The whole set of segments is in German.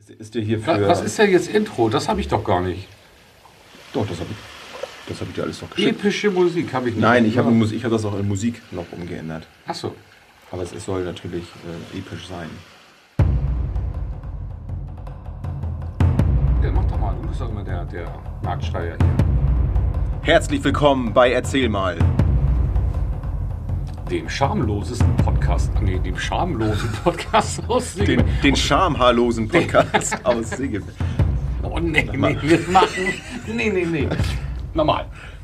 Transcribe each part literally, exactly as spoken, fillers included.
ist dir hier für... Was ist denn jetzt Intro? Das habe ich doch gar nicht. Doch, das habe ich, das hab ich dir alles noch geschickt. Epische Musik habe ich nicht. Nein, ich habe ich hab das auch in Musik noch umgeändert. Ach so. Aber es, es soll natürlich äh, episch sein. Ja, mach doch mal. Du bist doch immer der, der Marktschreier hier. Herzlich willkommen bei Erzähl mal. Dem schamlosesten Podcast, nee, dem schamlosen Podcast aus Segeberg. Den, den schamhaarlosen Podcast aus Segeberg. Oh nee, nee, wir machen. Nee, nee, nee. Normal.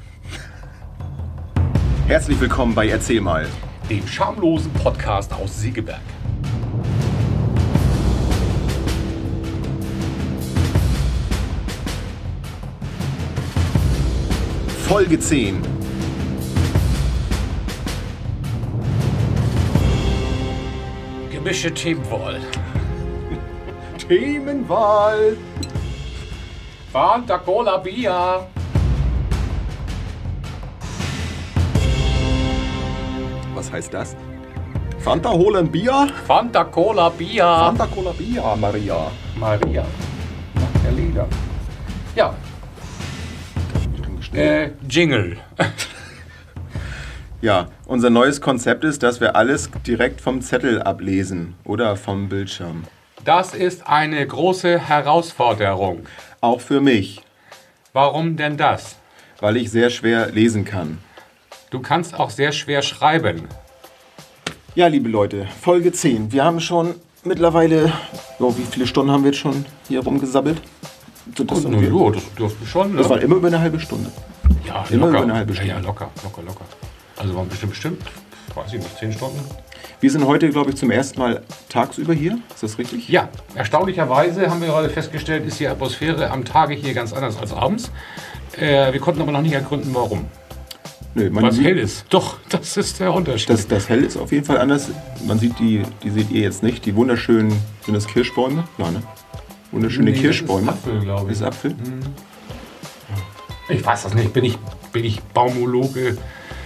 Herzlich willkommen bei Erzähl mal. Dem schamlosen Podcast aus Segeberg. Folge zehn. Gemische Themenwahl. Themenwahl. Fanta Cola Bier. Was heißt das? Fanta holen Bier? Fanta Cola Bier. Fanta Cola Bier, Maria. Maria. Macht der Lieder. Ja. Äh, Jingle. Ja, unser neues Konzept ist, dass wir alles direkt vom Zettel ablesen oder vom Bildschirm. Das ist eine große Herausforderung. Auch für mich, Warum denn das? weil ich sehr schwer lesen kann. Du kannst auch sehr schwer schreiben. Ja, liebe Leute, Folge zehn. Wir haben schon mittlerweile, oh, wie viele Stunden haben wir jetzt schon hier rumgesabbelt? Sind das, Und, irgendwie- ja, das dürfte schon, ne? das war immer über eine halbe Stunde. ja, immer locker. über eine halbe Stunde. Ja, ja, locker, locker, locker. Also waren bestimmt, bestimmt, weiß ich nicht, zehn Stunden? Wir sind heute, glaube ich, zum ersten Mal tagsüber hier. Ist das richtig? Ja, erstaunlicherweise haben wir gerade festgestellt, ist die Atmosphäre am Tage hier ganz anders als abends. Äh, wir konnten aber noch nicht ergründen, warum. Nö, man Weil es sieht, hell ist. Doch, das ist der Unterschied. das, das Hell ist auf jeden Fall anders. Man sieht die, die seht ihr jetzt nicht. Die wunderschönen, sind das Kirschbäume? Ja, ne? Wunderschöne Nee, Kirschbäume. Das ist Apfel, glaube ich. Ist Apfel? Ich weiß das nicht. Bin ich, bin ich Baumologe?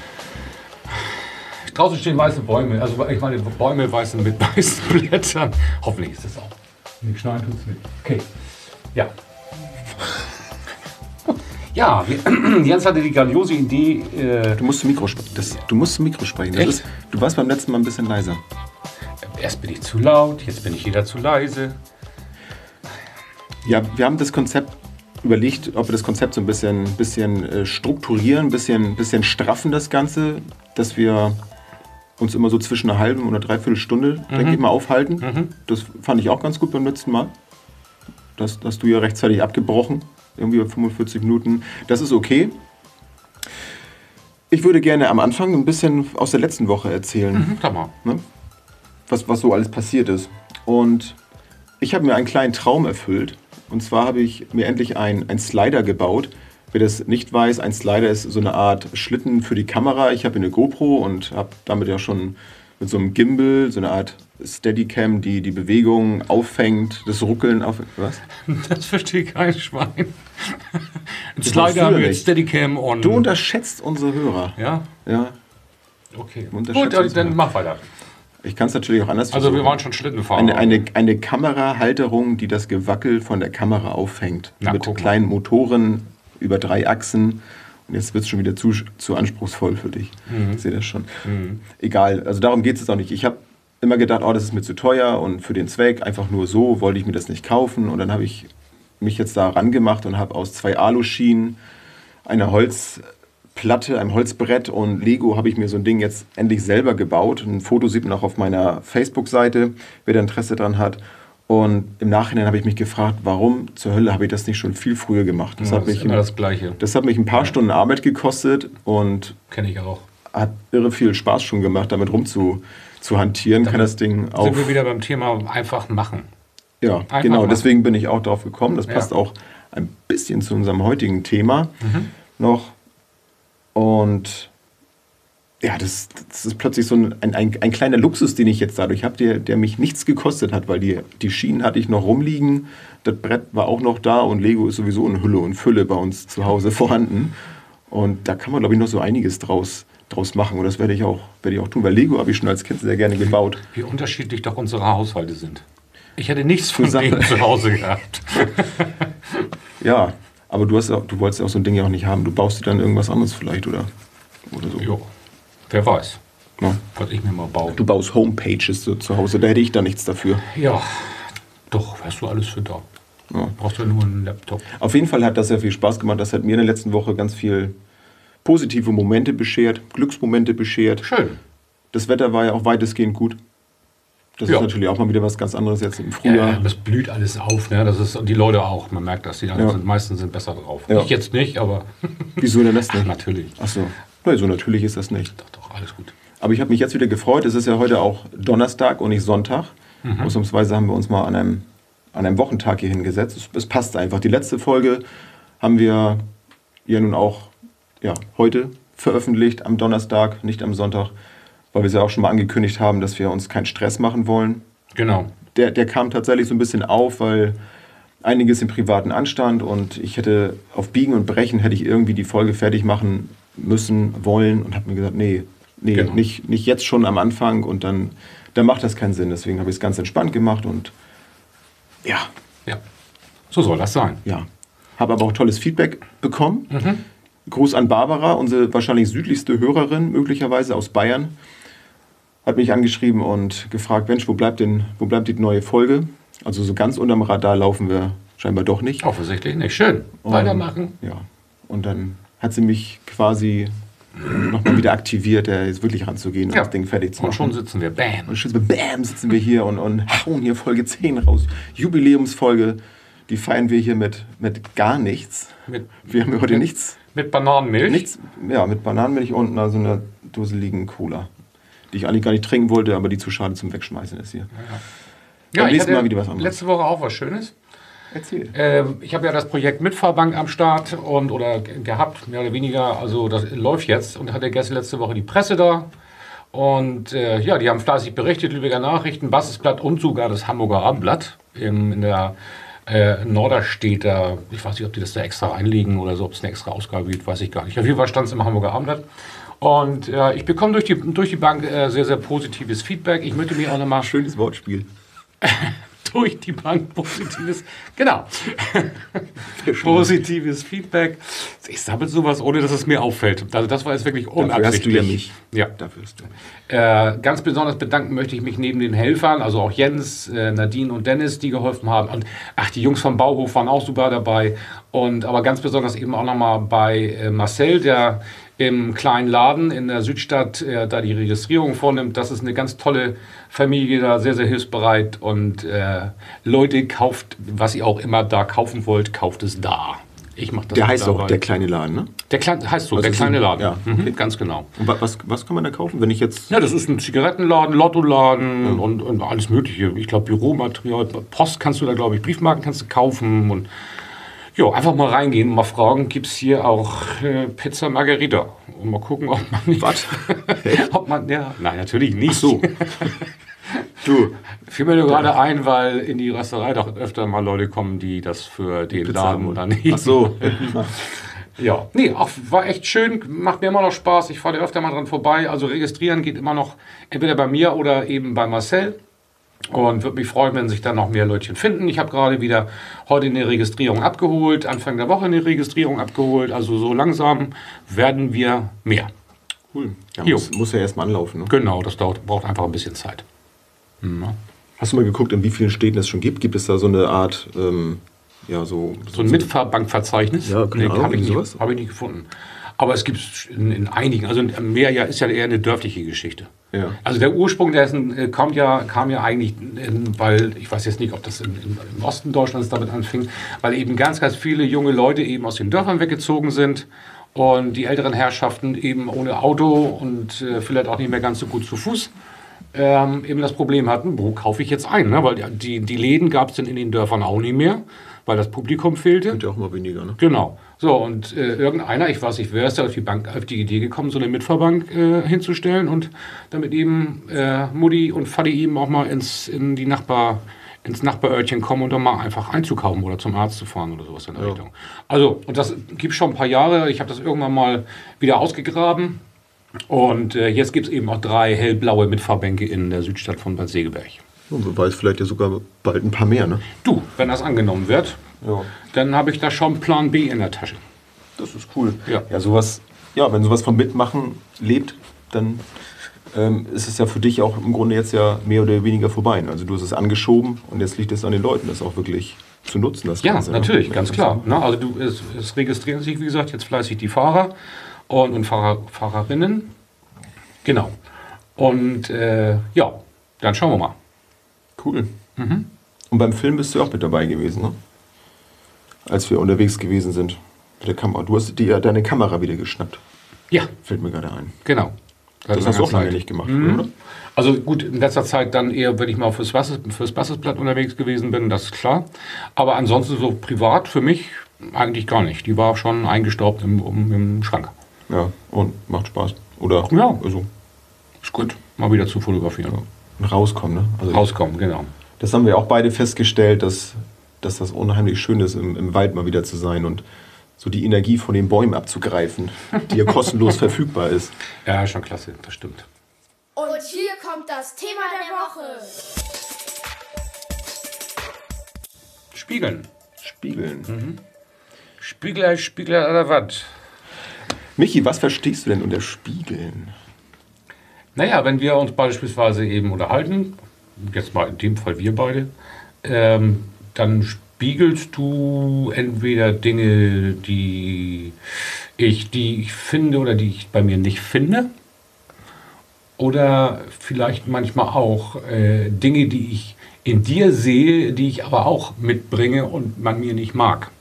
Draußen stehen weiße Bäume. Also ich meine Bäume weißen mit weißen Blättern. Hoffentlich ist das auch. Nicht schneiden tut's nicht. Okay. Ja. Ja, wir, Jens hatte die grandiose Idee. Äh, Du musst zum Mikro, sp- das, du musst zum Mikro sprechen. Das Echt? ist, du warst beim letzten Mal ein bisschen leiser. erst bin ich zu laut, jetzt bin ich wieder zu leise. Ja, wir haben das Konzept überlegt, ob wir das Konzept so ein bisschen, bisschen äh, strukturieren, ein bisschen, bisschen straffen, das Ganze, dass wir uns immer so zwischen einer halben oder dreiviertel Stunde, denke ich mal, aufhalten. Das fand ich auch ganz gut beim letzten Mal. Das das hast du ja rechtzeitig abgebrochen, irgendwie bei fünfundvierzig Minuten. Das ist okay. Ich würde gerne am Anfang ein bisschen aus der letzten Woche erzählen. Hm, sag mal. Ne? Was, was so alles passiert ist. Und ich habe mir einen kleinen Traum erfüllt. Und zwar habe ich mir endlich einen Slider gebaut. Wer das nicht weiß, ein Slider ist so eine Art Schlitten für die Kamera. Ich habe eine GoPro und habe damit ja schon mit so einem Gimbal, so eine Art Steadicam, die die Bewegung auffängt, das Ruckeln auf... Was? Das verstehe kein Schwein. Ein Das Slider früher mit nicht. Steadicam und... Du unterschätzt unsere Hörer. Ja, Ja, okay. Unterschätzt Gut, uns dann mal. mach weiter. ich kann es natürlich auch anders Also wir versuchen. waren schon Schlitten fahren. Eine, eine, eine Kamerahalterung, die das Gewackel von der Kamera auffängt. Na, mit guck mal. kleinen Motoren über drei Achsen. Und jetzt wird es schon wieder zu, zu anspruchsvoll für dich. Mhm. Ich sehe das schon. Egal, also darum geht es auch nicht. Ich habe immer gedacht, oh, das ist mir zu teuer und für den Zweck, einfach nur so, wollte ich mir das nicht kaufen. Und dann habe ich mich jetzt da rangemacht und habe aus zwei Aluschienen, einer Holzplatte, einem Holzbrett und Lego habe ich mir so ein Ding jetzt endlich selber gebaut. Ein Foto sieht man auch auf meiner Facebook-Seite, wer da Interesse dran hat. Und im Nachhinein habe ich mich gefragt, warum zur Hölle habe ich das nicht schon viel früher gemacht? Das, Ja, hat, das mich, ist immer das Gleiche. das hat mich ein paar Stunden Arbeit gekostet und Kenne ich auch. hat irre viel Spaß schon gemacht, damit rumzu zu hantieren. Kann das Ding auch... Sind wir wieder beim Thema einfach machen. Ja, Einfach genau, machen. deswegen bin ich auch drauf gekommen. Das Ja. passt auch ein bisschen zu unserem heutigen Thema noch. Und ja, das, das ist plötzlich so ein, ein, ein kleiner Luxus, den ich jetzt dadurch habe, der, der mich nichts gekostet hat, weil die, die Schienen hatte ich noch rumliegen, das Brett war auch noch da und Lego ist sowieso in Hülle und Fülle bei uns zu Hause vorhanden. Und da kann man, glaube ich, noch so einiges draus, draus machen. Und das werde ich auch, werde ich auch tun, weil Lego habe ich schon als Kind sehr gerne gebaut. Wie unterschiedlich doch unsere Haushalte sind. Ich hätte nichts von denen zu Hause gehabt. Ja, aber du, hast auch, du wolltest auch so ein Ding ja auch nicht haben. Du baust dir dann irgendwas anderes vielleicht, oder, oder so. Jo, wer weiß, ja. was ich mir mal baue. Du baust Homepages so zu Hause, da hätte ich da nichts dafür. Ja, doch, hast du alles für da. Ja. Brauchst du ja nur einen Laptop. Auf jeden Fall hat das sehr viel Spaß gemacht. Das hat mir in der letzten Woche ganz viel positive Momente beschert, Glücksmomente beschert. Schön. Das Wetter war ja auch weitestgehend gut. Das ja. ist natürlich auch mal wieder was ganz anderes jetzt im Frühjahr. Ja, das blüht alles auf, ne? Das ist die Leute auch. Man merkt, dass die ja. sind, meisten sind besser drauf. Ja. Ich jetzt nicht, aber. Wieso denn das nicht? Ach, natürlich. Ach so. Nein, so natürlich ist das nicht. Doch, doch, alles gut. Aber ich habe mich jetzt wieder gefreut. Es ist ja heute auch Donnerstag und nicht Sonntag. Mhm. Ausnahmsweise haben wir uns mal an einem, an einem Wochentag hier hingesetzt. Es, es passt einfach. Die letzte Folge haben wir ja nun auch ja, heute veröffentlicht, am Donnerstag, nicht am Sonntag. Weil wir es ja auch schon mal angekündigt haben, dass wir uns keinen Stress machen wollen. Genau. Der, der kam tatsächlich so ein bisschen auf, weil einiges im privaten anstand und ich hätte auf Biegen und Brechen hätte ich irgendwie die Folge fertig machen müssen, wollen und habe mir gesagt, nee, nee genau. nicht, nicht jetzt schon am Anfang und dann, dann macht das keinen Sinn. Deswegen habe ich es ganz entspannt gemacht und ja. Ja, so soll das sein. Ja, habe aber auch tolles Feedback bekommen. Mhm. Gruß an Barbara, unsere wahrscheinlich südlichste Hörerin, möglicherweise aus Bayern. Hat mich angeschrieben und gefragt, Mensch, wo bleibt denn, wo bleibt die neue Folge? Also so ganz unterm Radar laufen wir scheinbar doch nicht. Offensichtlich nicht. Schön. Und, weitermachen. Ja. Und dann hat sie mich quasi nochmal wieder aktiviert, da jetzt wirklich ranzugehen und ja. das Ding fertig zu machen. Und schon sitzen wir, bam. Und schon bam, sitzen wir hier und, und hauen hier Folge zehn raus. Jubiläumsfolge, die feiern wir hier mit, mit gar nichts. Mit, wir haben heute mit, nichts. Mit Bananenmilch? Nichts, ja, mit Bananenmilch und so einer dusseligen Cola. Die ich eigentlich gar nicht trinken wollte, aber die zu schade zum Wegschmeißen ist hier. Ja, ja ich hatte Mal wieder was anderes. Letzte Woche auch was Schönes. Erzähl. Äh, ich habe ja das Projekt Mitfahrbank am Start und oder gehabt, mehr oder weniger. Also das läuft jetzt und hatte gestern letzte Woche die Presse da. Und äh, ja, die haben fleißig berichtet, Lübecker Nachrichten, Basisblatt und sogar das Hamburger Abendblatt im, in der äh, Norderstädter. Ich weiß nicht, ob die das da extra einlegen oder so, ob es eine extra Ausgabe gibt, weiß ich gar nicht. Auf jeden Fall stand es im Hamburger Abendblatt. Und äh, ich bekomme durch die, durch die Bank äh, sehr, sehr positives Feedback. Ich möchte mir auch nochmal... Schönes Wortspiel. durch die Bank positives... Genau. positives Feedback. Ich sammle sowas, ohne dass es mir auffällt. Also das war jetzt wirklich unabsichtlich. Dafür hast du ja mich. Ja. Dafür hast du. Äh, ganz besonders bedanken möchte ich mich neben den Helfern, also auch Jens, äh, Nadine und Dennis, die geholfen haben. Und ach, die Jungs vom Bauhof waren auch super dabei. Und aber ganz besonders eben auch nochmal bei äh, Marcel, der im kleinen Laden in der Südstadt äh, da die Registrierung vornimmt. Das ist eine ganz tolle Familie, da sehr, sehr hilfsbereit. Und äh, Leute, kauft, was ihr auch immer da kaufen wollt, kauft es da. Ich mach das der heißt dabei. auch der kleine Laden, ne? Der Klein, heißt so, also der kleine Laden. Ja, okay. mhm, ganz genau. Und was, was kann man da kaufen, wenn ich jetzt... Ja, das ist ein Zigarettenladen, Lottoladen ja. und, und alles mögliche. Ich glaube, Büromaterial, Post kannst du da, glaube ich, Briefmarken kannst du kaufen und jo, einfach mal reingehen und mal fragen, gibt es hier auch äh, Pizza Margherita? Und mal gucken, ob man nicht... Was? ob man, ja, nein, natürlich nicht. Ach so. Du, fiel mir nur gerade ein, weil in die Rösterei doch öfter mal Leute kommen, die das für den Pizza Laden oder nicht. Ach so. Ja, nee, auch war echt schön, macht mir immer noch Spaß. Ich fahre öfter mal dran vorbei. Also registrieren geht immer noch entweder bei mir oder eben bei Marcel. Und würde mich freuen, wenn sich dann noch mehr Leutchen finden. Ich habe gerade wieder heute eine Registrierung abgeholt, Anfang der Woche eine Registrierung abgeholt. Also so langsam werden wir mehr. Cool. Ja, muss, muss ja erstmal anlaufen. Ne? Genau, das dauert, braucht einfach ein bisschen Zeit. Mhm. Hast du mal geguckt, in wie vielen Städten es schon gibt? Gibt es da so eine Art, ähm, ja, so... So ein so Mitfahrbankverzeichnis? Ja, keine nee, Ahnung, habe ich, sowas? hab ich nicht gefunden. Aber es gibt es in, in einigen, also mehr ja, ist ja eher eine dörfliche Geschichte. Ja. Also der Ursprung dessen kommt ja, kam ja eigentlich, in, weil, ich weiß jetzt nicht, ob das in, in, im Osten Deutschlands damit anfing, weil eben ganz, ganz viele junge Leute eben aus den Dörfern weggezogen sind und die älteren Herrschaften eben ohne Auto und äh, vielleicht auch nicht mehr ganz so gut zu Fuß ähm, eben das Problem hatten, wo kaufe ich jetzt ein? Ne? Weil die, die Läden gab es dann in den Dörfern auch nicht mehr, weil das Publikum fehlte. Sind ja auch mal weniger, ne? Genau. So, und äh, irgendeiner, ich weiß nicht, wer ist da auf die, Bank, auf die Idee gekommen, so eine Mitfahrbank äh, hinzustellen und damit eben äh, Mutti und Vati eben auch mal ins, in die Nachbar, ins Nachbarörtchen kommen und dann mal einfach einzukaufen oder zum Arzt zu fahren oder sowas in der ja. Richtung. Also, und das gibt schon ein paar Jahre. Ich habe das irgendwann mal wieder ausgegraben. Und äh, jetzt gibt es eben auch drei hellblaue Mitfahrbänke in der Südstadt von Bad Segeberg. Und wer weiß, vielleicht ja sogar bald ein paar mehr, ne? Du, wenn das angenommen wird, Ja. dann habe ich da schon Plan B in der Tasche. Das ist cool. Ja. Ja, sowas, ja, wenn sowas vom Mitmachen lebt, dann ähm, ist es ja für dich auch im Grunde jetzt ja mehr oder weniger vorbei. Also du hast es angeschoben und jetzt liegt es an den Leuten, das auch wirklich zu nutzen. Das Ja, Ganze, natürlich, ne? ganz klar. Ne? Also du, es, es registrieren sich, wie gesagt, jetzt fleißig die Fahrer und, und Fahrer, Fahrerinnen. Genau. Und äh, ja, dann schauen wir mal. Cool. Mhm. Und beim Film bist du auch mit dabei gewesen, ne? Als wir unterwegs gewesen sind mit der Kamera. Du hast dir deine Kamera wieder geschnappt. Ja, Fällt mir gerade ein. genau. Das hast du auch lange nicht gemacht, Mhm. oder? Also gut, in letzter Zeit dann eher, wenn ich mal fürs, Basis, fürs Basisblatt unterwegs gewesen bin, das ist klar. Aber ansonsten so privat für mich eigentlich gar nicht. Die war schon eingestaubt im, um, im Schrank. Ja, und macht Spaß. Oder Ja. also, Ist gut, mal wieder zu fotografieren. rauskommen, ne? Also Rauskommen, genau. das haben wir auch beide festgestellt, dass, dass das unheimlich schön ist, im, im Wald mal wieder zu sein und so die Energie von den Bäumen abzugreifen, die ja kostenlos verfügbar ist. Ja, schon klasse, das stimmt. Und hier kommt das Thema der Woche. Spiegeln. Spiegeln. Spiegel, Spiegel an der Wand. Michi, was verstehst du denn unter Spiegeln? Naja, wenn wir uns beispielsweise eben unterhalten, jetzt mal in dem Fall wir beide, ähm, dann spiegelst du entweder Dinge, die ich, die ich finde oder die ich bei mir nicht finde, oder vielleicht manchmal auch äh, Dinge, die ich in dir sehe, die ich aber auch mitbringe und man mir nicht mag.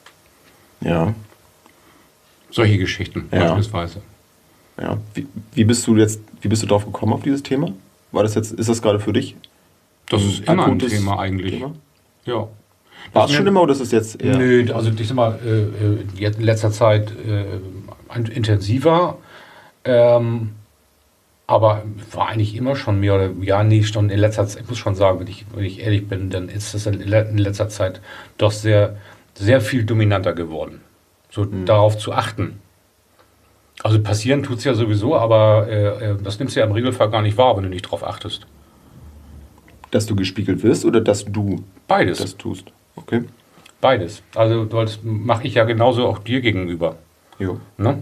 Ja. Solche Geschichten Ja. beispielsweise. Ja. Wie, wie bist du jetzt, wie bist du drauf gekommen auf dieses Thema? War das jetzt, ist das gerade für dich? Das ist immer ein akutes Thema eigentlich. Thema? Ja. War es Das schon mir- immer oder ist es jetzt eher? Nö, also ich sag mal, äh, äh, jetzt in letzter Zeit äh, intensiver. Ähm, aber war eigentlich immer schon mehr oder ja, nee, schon in letzter Zeit, ich muss schon sagen, wenn ich, wenn ich ehrlich bin, dann ist es in le- in letzter Zeit doch sehr, sehr viel dominanter geworden. So darauf zu achten. Also passieren tut es ja sowieso, aber äh, äh, das nimmst du ja im Regelfall gar nicht wahr, wenn du nicht drauf achtest. Dass du gespiegelt wirst oder dass du Beides. das tust? Okay. Beides. Also das mache ich ja genauso auch dir gegenüber. Jo. Ne?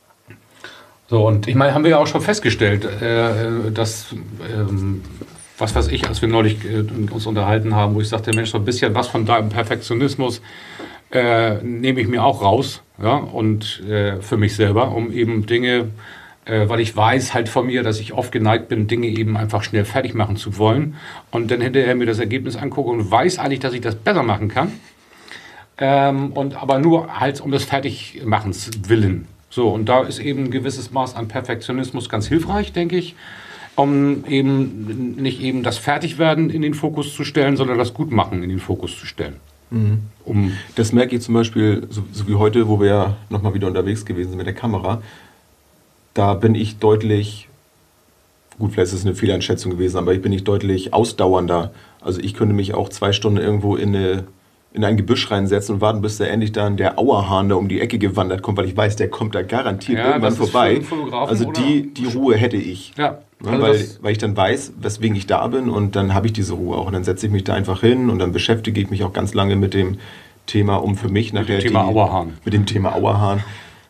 So, und ich meine, haben wir ja auch schon festgestellt, äh, dass, ähm, was weiß ich, als wir neulich äh, uns unterhalten haben, wo ich sagte, Mensch, so ein bisschen was von deinem Perfektionismus äh, nehme ich mir auch raus, ja, und äh, für mich selber, um eben Dinge, äh, weil ich weiß halt von mir, dass ich oft geneigt bin, Dinge eben einfach schnell fertig machen zu wollen und dann hinterher mir das Ergebnis angucke und weiß eigentlich, dass ich das besser machen kann, ähm, und aber nur halt um des Fertigmachens willen. So, und da ist eben ein gewisses Maß an Perfektionismus ganz hilfreich, denke ich, um eben nicht eben das Fertigwerden in den Fokus zu stellen, sondern das Gutmachen in den Fokus zu stellen. Um, Das merke ich zum Beispiel, so, so wie heute, wo wir ja nochmal wieder unterwegs gewesen sind mit der Kamera. Da bin ich deutlich, gut, vielleicht ist es eine Fehleinschätzung gewesen, aber ich bin nicht deutlich ausdauernder. Also ich könnte mich auch zwei Stunden irgendwo in, eine, in ein Gebüsch reinsetzen und warten, bis da endlich dann der Auerhahn da um die Ecke gewandert kommt, weil ich weiß, der kommt da garantiert Ja, irgendwann das ist vorbei. für einen Fotografen, Also oder? die, die Ruhe hätte ich. ja, Ne, also weil, das, weil ich dann weiß, weswegen ich da bin und dann habe ich diese Ruhe auch. Und dann setze ich mich da einfach hin und dann beschäftige ich mich auch ganz lange mit dem Thema, um für mich nachher dem Thema die, Auerhahn. mit dem Thema Auerhahn.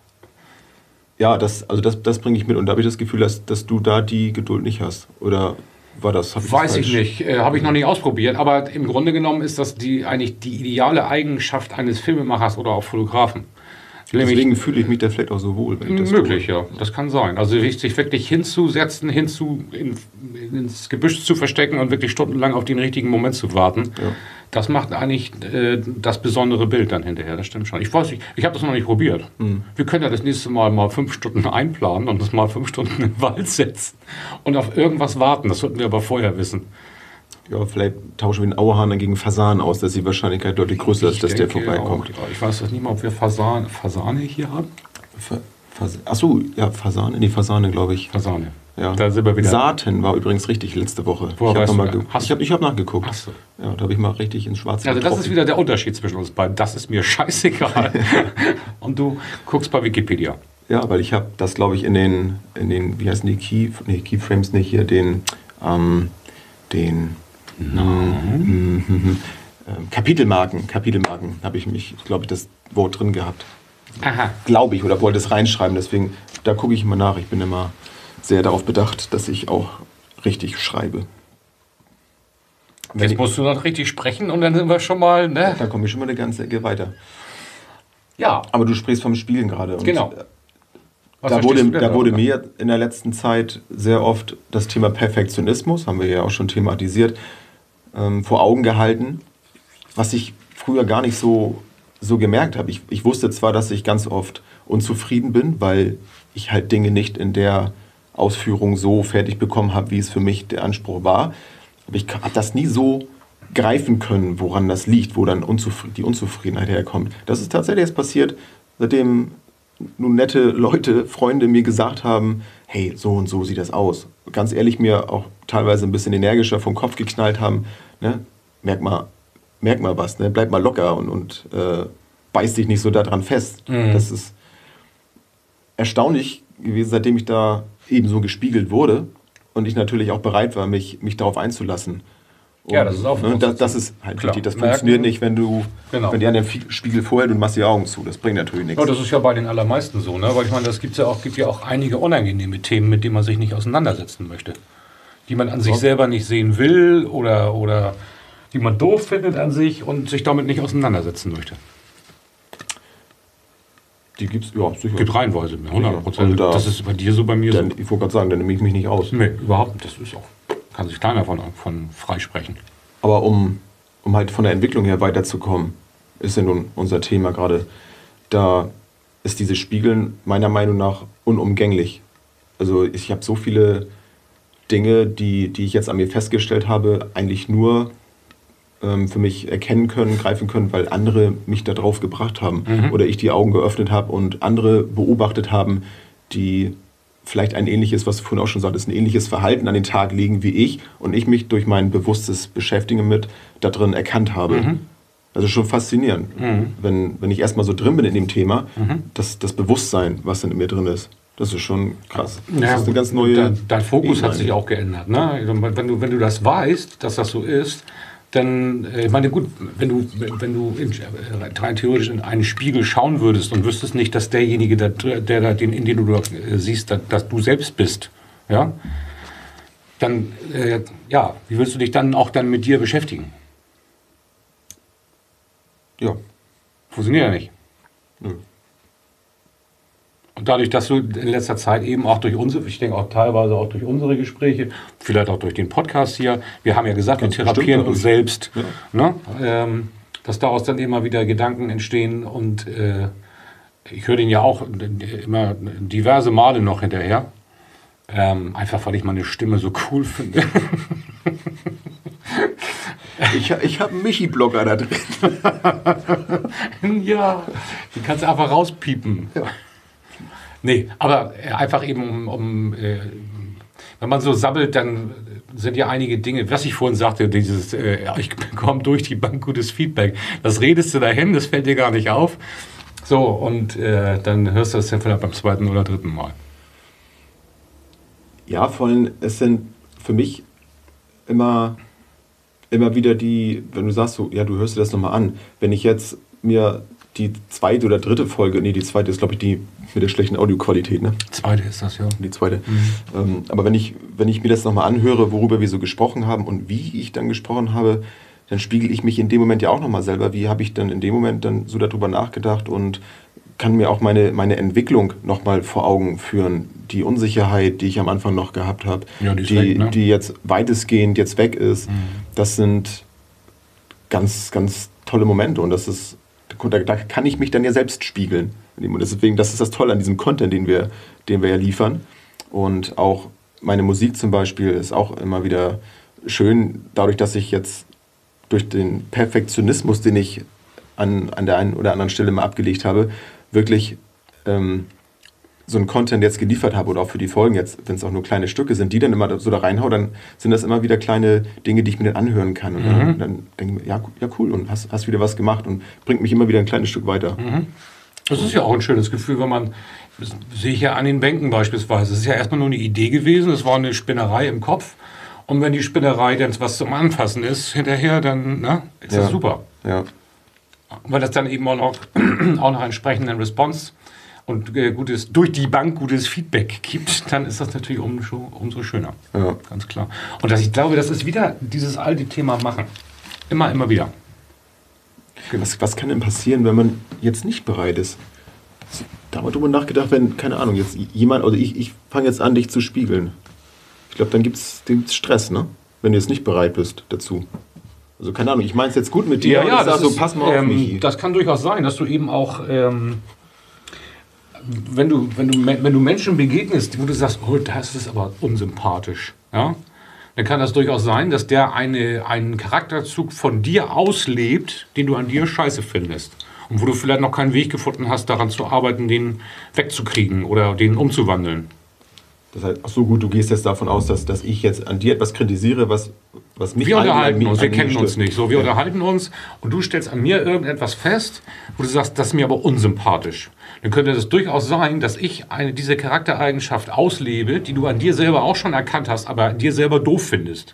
Ja, das, also das, das bringe ich mit und da habe ich das Gefühl, dass, dass du da die Geduld nicht hast. Oder war das? Hab ich das weiß ich falsch? nicht, äh, habe ich noch nicht ausprobiert, aber im Grunde genommen ist das die, eigentlich die ideale Eigenschaft eines Filmemachers oder auch Fotografen. Nämlich- Deswegen fühle ich mich da vielleicht auch so wohl, wenn ich das Möglich, tue. ja. Das kann sein. Also sich wirklich hinzusetzen, hinzu in, ins Gebüsch zu verstecken und wirklich stundenlang auf den richtigen Moment zu warten, Ja. das macht eigentlich äh, das besondere Bild dann hinterher. Das stimmt schon. Ich weiß nicht, ich habe das noch nicht probiert. Hm. Wir können ja das nächste Mal mal fünf Stunden einplanen und das mal fünf Stunden im Wald setzen und auf irgendwas warten. Das sollten wir aber vorher wissen. Ja, vielleicht tauschen wir den Auerhahn dann gegen Fasan aus, dass die Wahrscheinlichkeit deutlich größer ist, dass der denke vorbeikommt. auch, ich weiß das nicht mal, ob wir Fasan, Fasane hier haben. Fa Fas Achso, ja, Fasane, nee, Fasane, glaube ich. Fasane. Ja. Da sind wir wieder. Saaten war übrigens richtig letzte Woche. Woher ich habe weißt noch du mal das? ge Hast ich hab, ich hab nachgeguckt. Ach so. Ja, da habe ich mal richtig ins Schwarze Also das ist getroffen. wieder der Unterschied zwischen uns beiden. Das ist mir scheißegal. Und du guckst bei Wikipedia. Ja, weil ich habe das, glaube ich, in den, in den, wie heißen die, Key, nee, Keyframes nicht hier, den, ähm, den, Nein. Mhm. Kapitelmarken, Kapitelmarken habe ich mich, glaube ich, das Wort drin gehabt. Aha. Glaube ich, oder wollte es reinschreiben, deswegen, da gucke ich immer nach. Ich bin immer sehr darauf bedacht, dass ich auch richtig schreibe. Jetzt musst du noch richtig sprechen und dann sind wir schon mal, ne? Da komme ich schon mal eine ganze Ecke weiter. Ja. Aber du sprichst vom Spielen gerade. Und genau. Was da wurde, verstehst du da wurde denn mir in der letzten Zeit sehr oft das Thema Perfektionismus, haben wir ja auch schon thematisiert, ähm, vor Augen gehalten, was ich früher gar nicht so, so gemerkt habe. Ich, ich wusste zwar, dass ich ganz oft unzufrieden bin, weil ich halt Dinge nicht in der Ausführung so fertig bekommen habe, wie es für mich der Anspruch war. Aber ich habe das nie so greifen können, woran das liegt, wo dann Unzufri- die Unzufriedenheit herkommt. Das ist tatsächlich erst passiert, seitdem nun nette Leute, Freunde mir gesagt haben, hey, so und so sieht das aus. Ganz ehrlich, mir auch teilweise ein bisschen energischer vom Kopf geknallt haben, ne? merk, mal, merk mal was, ne? Bleib mal locker und, und äh, beiß dich nicht so daran fest. Mhm. Das ist erstaunlich gewesen, seitdem ich da eben so gespiegelt wurde und ich natürlich auch bereit war, mich, mich darauf einzulassen. Und, ja, das ist auch ne, das, das ist halt klar. wichtig. Das Merken. funktioniert nicht, wenn du, genau. wenn dir an den Spiegel vorhält und machst die Augen zu. Das bringt natürlich nichts. Ja, das ist ja bei den allermeisten so, ne? Weil ich meine, das gibt's ja auch, gibt ja auch einige unangenehme Themen, mit denen man sich nicht auseinandersetzen möchte. Die man an sich ja. selber nicht sehen will oder, oder die man doof findet an sich und sich damit nicht auseinandersetzen möchte. Die gibt's, ja, sicher. Gibt reihenweise, hundert Prozent. Da, das ist bei dir so, bei mir dann, so. Ich wollte gerade sagen, dann nehme ich mich nicht aus. Nee, überhaupt nicht. Das ist auch, kann sich keiner von, von freisprechen. Aber um, um halt von der Entwicklung her weiterzukommen, ist ja nun unser Thema gerade, da ist dieses Spiegeln meiner Meinung nach unumgänglich. Also ich habe so viele Dinge, die, die ich jetzt an mir festgestellt habe, eigentlich nur ähm, für mich erkennen können, greifen können, weil andere mich da drauf gebracht haben. Mhm. Oder ich die Augen geöffnet habe und andere beobachtet haben, die vielleicht ein ähnliches, was du vorhin auch schon sagtest, ein ähnliches Verhalten an den Tag legen wie ich und ich mich durch mein bewusstes Beschäftigen mit da drin erkannt habe. Mhm. Also schon faszinierend, mhm. wenn, wenn ich erstmal so drin bin in dem Thema, mhm. das, das Bewusstsein, was dann in mir drin ist. Das ist schon krass. Das ja, ist eine ganz neue dein, dein Fokus Ebene. Hat sich auch geändert. Ne? Wenn du, wenn du das weißt, dass das so ist, dann, ich meine, gut, wenn du, wenn du in, rein theoretisch in einen Spiegel schauen würdest und wüsstest nicht, dass derjenige, der, der, den, in den du äh, siehst, dass, dass du selbst bist, ja, dann, äh, ja, wie willst du dich dann auch dann mit dir beschäftigen? Ja. Funktioniert ja nicht. Nö. Und dadurch, dass du in letzter Zeit eben auch durch unsere, ich denke auch teilweise auch durch unsere Gespräche, vielleicht auch durch den Podcast hier, wir haben ja gesagt, wir therapieren uns selbst, ja. ne? ähm, dass daraus dann immer wieder Gedanken entstehen und äh, ich höre den ja auch immer diverse Male noch hinterher, ähm, einfach weil ich meine Stimme so cool finde. Ich, ich habe einen Michi-Blogger da drin. Ja, die kannst du einfach rauspiepen. Ja. Nee, aber einfach eben um, um äh, wenn man so sabbelt, dann sind ja einige Dinge, was ich vorhin sagte, dieses, äh, ich bekomme durch die Bank gutes Feedback. Das redest du dahin, das fällt dir gar nicht auf. So, und äh, dann hörst du das dann vielleicht beim zweiten oder dritten Mal. Ja, vor allem, es sind für mich immer, immer wieder die, wenn du sagst, so, ja, du hörst dir das nochmal an. Wenn ich jetzt mir die zweite oder dritte Folge, nee, die zweite ist, glaube ich, die mit der schlechten Audioqualität, ne? Zweite ist das, ja. Die zweite. Mhm. Ähm, aber wenn ich, wenn ich mir das nochmal anhöre, worüber wir so gesprochen haben und wie ich dann gesprochen habe, dann spiegel ich mich in dem Moment ja auch nochmal selber. Wie habe ich dann in dem Moment dann so darüber nachgedacht und kann mir auch meine, meine Entwicklung nochmal vor Augen führen. Die Unsicherheit, die ich am Anfang noch gehabt habe, ja, die, die, weg, ne? die jetzt weitestgehend jetzt weg ist, mhm. das sind ganz, ganz tolle Momente und das ist, da, da kann ich mich dann ja selbst spiegeln. Und deswegen, das ist das Tolle an diesem Content, den wir, den wir ja liefern. Und auch meine Musik zum Beispiel ist auch immer wieder schön, dadurch, dass ich jetzt durch den Perfektionismus, den ich an, an der einen oder anderen Stelle mal abgelegt habe, wirklich ähm, so einen Content jetzt geliefert habe oder auch für die Folgen jetzt, wenn es auch nur kleine Stücke sind, die dann immer so da reinhauen, dann sind das immer wieder kleine Dinge, die ich mir dann anhören kann. Und dann, mhm. dann denke ich mir, ja, ja cool, und hast, hast wieder was gemacht und bringt mich immer wieder ein kleines Stück weiter. Mhm. Das ist ja auch ein schönes Gefühl, wenn man, das sehe ich ja an den Bänken beispielsweise, es ist ja erstmal nur eine Idee gewesen, es war eine Spinnerei im Kopf Und wenn die Spinnerei dann was zum Anfassen ist, hinterher, dann ne, ist Ja. das super. Ja. Weil das dann eben auch noch, auch noch entsprechenden Response und äh, gutes, durch die Bank gutes Feedback gibt, dann ist das natürlich umso, umso schöner. Ja. Ganz klar. Und das, ich glaube, das ist wieder dieses alte Thema machen. Immer, immer wieder. Was, was kann denn passieren, wenn man jetzt nicht bereit ist? Da haben wir drüber nachgedacht, wenn, keine Ahnung, jetzt jemand, oder ich, ich fange jetzt an, dich zu spiegeln. Ich glaube, dann gibt es Stress, ne? Wenn du jetzt nicht bereit bist dazu. Also keine Ahnung, ich meine es jetzt gut mit dir, Ja, ja, und ich das, sag so, ist, pass mal auf, ähm, Michi. das kann durchaus sein, dass du eben auch, ähm, wenn, du, wenn, du, wenn du Menschen begegnest, wo du sagst, oh, das ist aber unsympathisch, ja? Dann kann das durchaus sein, dass der eine, einen Charakterzug von dir auslebt, den du an dir scheiße findest. Und wo du vielleicht noch keinen Weg gefunden hast, daran zu arbeiten, den wegzukriegen oder den umzuwandeln. Das heißt, ach so gut, du gehst jetzt davon aus, dass, dass ich jetzt an dir etwas kritisiere, was, was mich Wir an- unterhalten an- uns, wir an mir kennen uns stört. nicht. So, wir Ja. unterhalten uns und du stellst an mir irgendetwas fest, wo du sagst, das ist mir aber unsympathisch. Dann könnte es durchaus sein, dass ich eine, diese Charaktereigenschaft auslebe, die du an dir selber auch schon erkannt hast, aber an dir selber doof findest.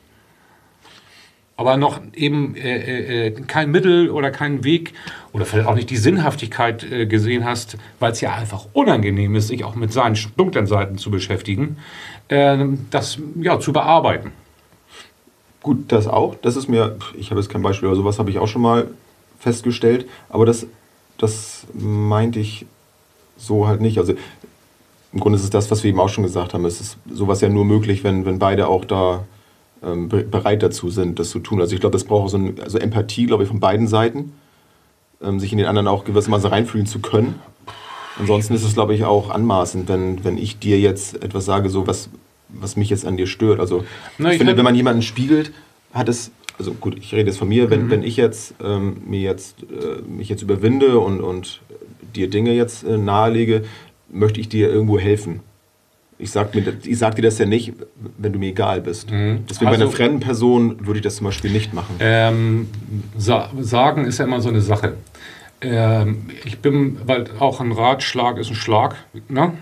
Aber noch eben äh, äh, kein Mittel oder keinen Weg oder vielleicht auch nicht die Sinnhaftigkeit äh, gesehen hast, weil es ja einfach unangenehm ist, sich auch mit seinen dunklen Seiten zu beschäftigen, äh, das ja, zu bearbeiten. Gut, das auch. Das ist mir, ich habe jetzt kein Beispiel, aber sowas habe ich auch schon mal festgestellt. Aber das, das meinte ich so halt nicht. Also im Grunde ist es das, was wir eben auch schon gesagt haben. Es ist sowas ja nur möglich, wenn, wenn beide auch da ähm, be- bereit dazu sind, das zu tun. Also ich glaube, das braucht so eine also Empathie, glaube ich, von beiden Seiten, ähm, sich in den anderen auch gewissermaßen reinfühlen zu können. Ansonsten ist es, glaube ich, auch anmaßend, wenn, wenn ich dir jetzt etwas sage, so was, was mich jetzt an dir stört. Also Na, ich ich finde, hab- wenn man jemanden spiegelt, hat es, also gut, ich rede jetzt von mir, wenn, Mhm. wenn ich jetzt ähm, mir jetzt äh, mich jetzt überwinde und, und dir Dinge jetzt äh, nahelege, möchte ich dir irgendwo helfen. Ich sag, mir, ich sag dir das ja nicht, wenn du mir egal bist. Mhm. Deswegen bei Also- einer fremden Person würde ich das zum Beispiel nicht machen. Ähm, sa sagen ist ja immer so eine Sache. Ähm, ich bin, weil auch ein Ratschlag ist ein Schlag. Ne?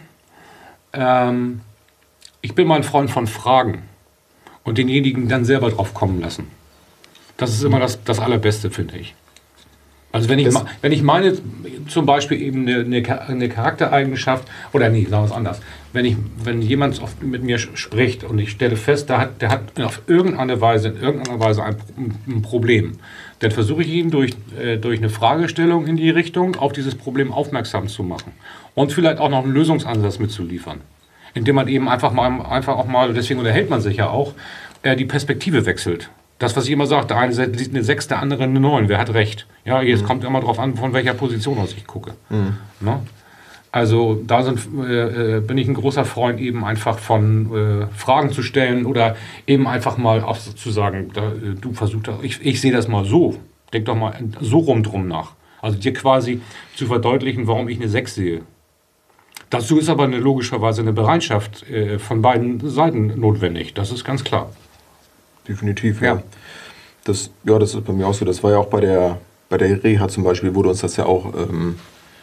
Ähm, ich bin mal ein Freund von Fragen und denjenigen dann selber drauf kommen lassen. Das ist immer das, das Allerbeste, finde ich. Also wenn ich, Das- ma- wenn ich meine, zum Beispiel eben eine, eine, Cha- eine Charaktereigenschaft, oder nee, sagen wir es anders, wenn, ich, wenn jemand oft mit mir sch- spricht und ich stelle fest, der hat, der hat auf irgendeine Weise, in irgendeiner Weise ein, Pro- ein Problem, dann versuche ich ihn durch, äh, durch eine Fragestellung in die Richtung auf dieses Problem aufmerksam zu machen und vielleicht auch noch einen Lösungsansatz mitzuliefern, indem man eben einfach mal, einfach auch mal, deswegen unterhält man sich ja auch, äh, die Perspektive wechselt. Das, was ich immer sage, der eine sieht eine sechs, der andere eine neun. Wer hat recht? Ja, jetzt kommt immer darauf an, von welcher Position aus ich gucke. Ne? Also da sind, äh, äh, bin ich ein großer Freund, eben einfach von äh, Fragen zu stellen oder eben einfach mal auch zu sagen, da, äh, du versuchst das, ich, ich sehe das mal so. Denk doch mal so rum drum nach. Also dir quasi zu verdeutlichen, warum ich eine sechs sehe. Dazu ist aber eine, logischerweise eine Bereitschaft äh, von beiden Seiten notwendig. Das ist ganz klar. Definitiv, Ja. ja. Das, ja, das ist bei mir auch so. Das war ja auch bei der, bei der Reha zum Beispiel, wurde uns das ja auch, ähm,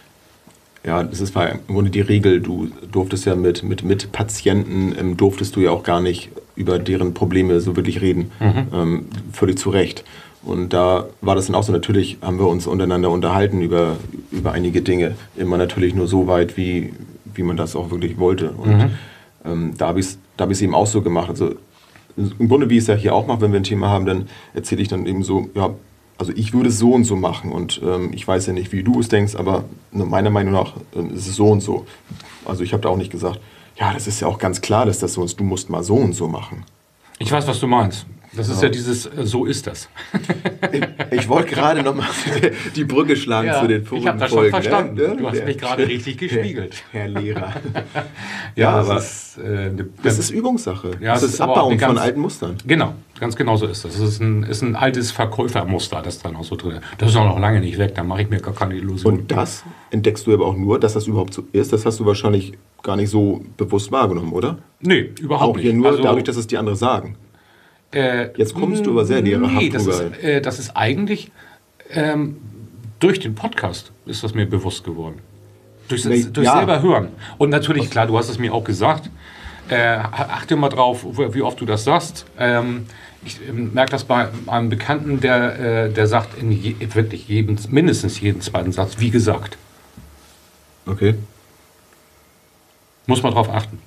ja, das ist war im Grunde die Regel. Du durftest ja mit, mit, mit Patienten, ähm, durftest du ja auch gar nicht über deren Probleme so wirklich reden. Ähm, völlig zu Recht. Und da war das dann auch so, natürlich haben wir uns untereinander unterhalten über, über einige Dinge. Immer natürlich nur so weit, wie, wie man das auch wirklich wollte. Und ähm, da habe ich es da hab ich's eben auch so gemacht. Also im Grunde, wie ich es ja hier auch mache, wenn wir ein Thema haben, dann erzähle ich dann eben so, ja, also ich würde es so und so machen und ähm, ich weiß ja nicht, wie du es denkst, aber meiner Meinung nach ähm, ist es so und so. Also ich habe da auch nicht gesagt, ja, das ist ja auch ganz klar, dass das so ist, du musst mal so und so machen. Ich weiß, was du meinst. Das ist ja, Ja. dieses, äh, so ist das. Ich, ich wollte gerade noch mal die Brücke schlagen zu den vorigen ich habe das schon Folgen. verstanden. Ne? Du hast Der- mich gerade richtig gespiegelt. Herr Lehrer. Ja, aber das ist, äh, eine, Das ist Übungssache. Ja, das es ist ist aber auch Abbauen eine von ganz- alten Mustern. Genau, ganz genau so ist das. Es ist ein, ist ein altes Verkäufermuster, das da noch so drin ist. Das ist auch noch lange nicht weg, da mache ich mir gar keine Illusionen. Und das entdeckst du aber auch nur, dass das überhaupt so ist. Das hast du wahrscheinlich gar nicht so bewusst wahrgenommen, oder? Nee, überhaupt Auch nicht. hier nur Also, dadurch, dass es die anderen sagen. Äh, Jetzt kommst du aber sehr lehrerhaft Nee, das rüber. ist, äh, das ist eigentlich ähm, durch den Podcast ist das mir bewusst geworden. Durch, Nee, durch ja. selber hören. Und natürlich, klar, du hast es mir auch gesagt, Äh, achte mal drauf, wie oft du das sagst. Ähm, ich äh, merke das bei einem Bekannten, der, äh, der sagt in je, wirklich jeden, mindestens jeden zweiten Satz, wie gesagt. Okay. Muss man drauf achten.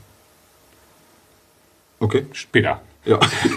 Okay. Später. Ja.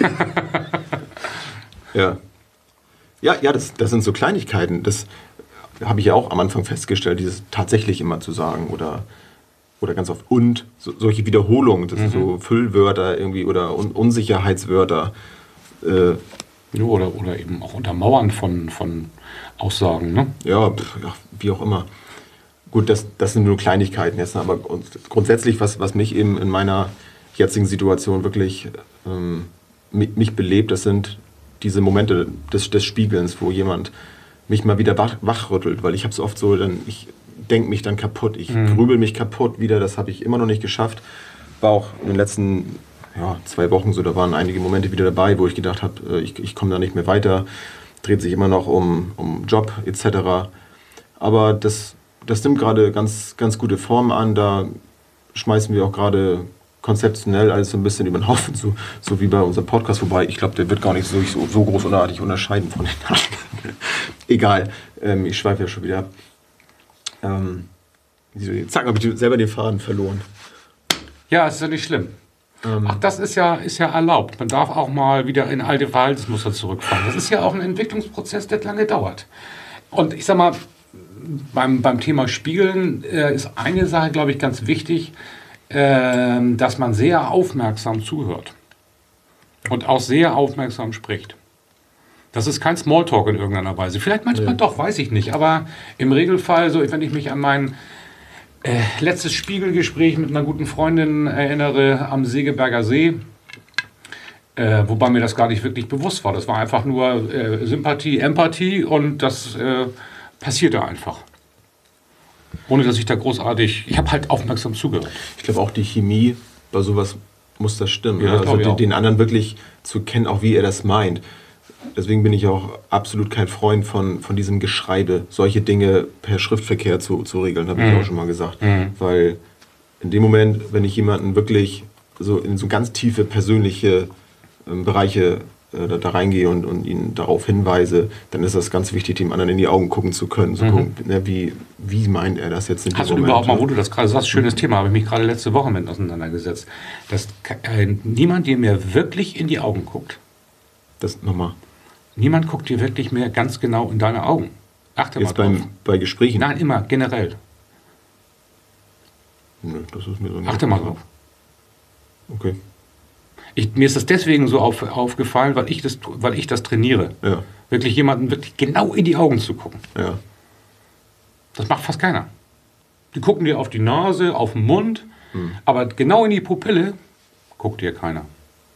ja. Ja, ja, das, das sind so Kleinigkeiten. Das habe ich ja auch am Anfang festgestellt, dieses tatsächlich immer zu sagen oder, oder ganz oft und, so, solche Wiederholungen, das Mhm. sind so Füllwörter irgendwie oder Un Unsicherheitswörter. Äh, Ja, oder, oder eben auch Untermauern von, von Aussagen. Ne? ja, pf, ja, wie auch immer. Gut, das, das sind nur Kleinigkeiten jetzt, aber grundsätzlich, was, was mich eben in meiner jetzigen Situation wirklich ähm, mich, mich belebt, das sind diese Momente des, des Spiegelns, wo jemand mich mal wieder wach, wachrüttelt, weil ich habe es oft so, dann, ich denke mich dann kaputt, ich Mhm. grübel mich kaputt wieder, das habe ich immer noch nicht geschafft. War auch in den letzten ja, zwei Wochen so, da waren einige Momente wieder dabei, wo ich gedacht habe, ich, ich komme da nicht mehr weiter, dreht sich immer noch um, um Job et cetera. Aber das, das nimmt gerade ganz, ganz gute Formen an, da schmeißen wir auch gerade konzeptionell alles so ein bisschen über den Haufen, so, so wie bei unserem Podcast, wobei ich glaube, der wird gar nicht so, so, so großartig unterscheiden von den anderen. Egal, ähm, ich schweife ja schon wieder ab. Ähm, zack, habe ich selber den Faden verloren. Ja, ist ja nicht schlimm. Ähm, Ach, das ist ja, ist ja erlaubt. Man darf auch mal wieder in alte Verhaltensmuster zurückfallen. Das ist ja auch ein Entwicklungsprozess, der lange dauert. Und ich sag mal, beim, beim Thema Spiegeln äh, ist eine Sache, glaube ich, ganz wichtig, äh, dass man sehr aufmerksam zuhört und auch sehr aufmerksam spricht. Das ist kein Smalltalk in irgendeiner Weise. Vielleicht manchmal Nee. doch, weiß ich nicht. Aber im Regelfall, so wenn ich mich an mein äh, letztes Spiegelgespräch mit einer guten Freundin erinnere am Segeberger See, äh, wobei mir das gar nicht wirklich bewusst war. Das war einfach nur äh, Sympathie, Empathie und das äh, passierte einfach. Ohne dass ich da großartig... Ich habe halt aufmerksam zugehört. Ich glaube auch die Chemie bei sowas muss das stimmen. Ja, ne? das Also glaub ich den, auch. den anderen wirklich zu kennen, auch wie er das meint. Deswegen bin ich auch absolut kein Freund von, von diesem Geschreibe, solche Dinge per Schriftverkehr zu, zu regeln, habe ich Mhm. auch schon mal gesagt. Mhm. Weil in dem Moment, wenn ich jemanden wirklich so in so ganz tiefe persönliche ähm, Bereiche äh, da, da reingehe und, und ihn darauf hinweise, dann ist das ganz wichtig, dem anderen in die Augen gucken zu können. Zu Mhm. gucken, ne, wie, wie meint er das jetzt in Hast dem du Moment? überhaupt mal, wo du das gerade sagst, schönes Thema, habe ich mich gerade letzte Woche mit auseinandergesetzt, dass äh, niemand dir mehr wirklich in die Augen guckt. Das nochmal. Niemand guckt dir wirklich mehr ganz genau in deine Augen. Achte Jetzt mal drauf. beim, bei Gesprächen? Nein, immer, generell. Nö, das ist mir so nicht Achte mal aufgefallen. drauf. Okay, Ich, mir ist das deswegen so auf, aufgefallen, weil ich, das, weil ich das trainiere. ja, Wirklich jemanden wirklich genau in die Augen zu gucken. ja. Das macht fast keiner. Die gucken dir auf die Nase, auf den Mund, Hm. aber genau in die Pupille guckt dir keiner.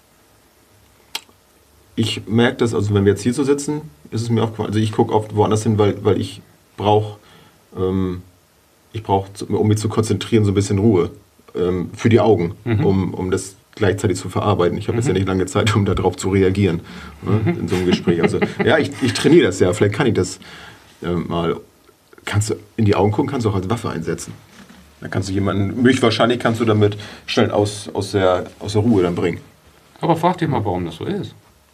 Ich merke das, also wenn wir jetzt hier so sitzen, ist es mir aufgefallen. Also ich gucke oft woanders hin, weil, weil ich brauche, ähm, ich brauche, um mich zu konzentrieren, so ein bisschen Ruhe ähm, für die Augen, Mhm. um, um das gleichzeitig zu verarbeiten. Ich habe jetzt ja nicht lange Zeit, um darauf zu reagieren ne, in so einem Gespräch. Also ja, ich, ich trainiere das ja. Vielleicht kann ich das äh, mal. Kannst du in die Augen gucken, kannst du auch als Waffe einsetzen. Dann kannst du jemanden, mich wahrscheinlich kannst du damit schnell aus, aus, der, aus der Ruhe dann bringen. Aber frag dich mal, warum das so ist.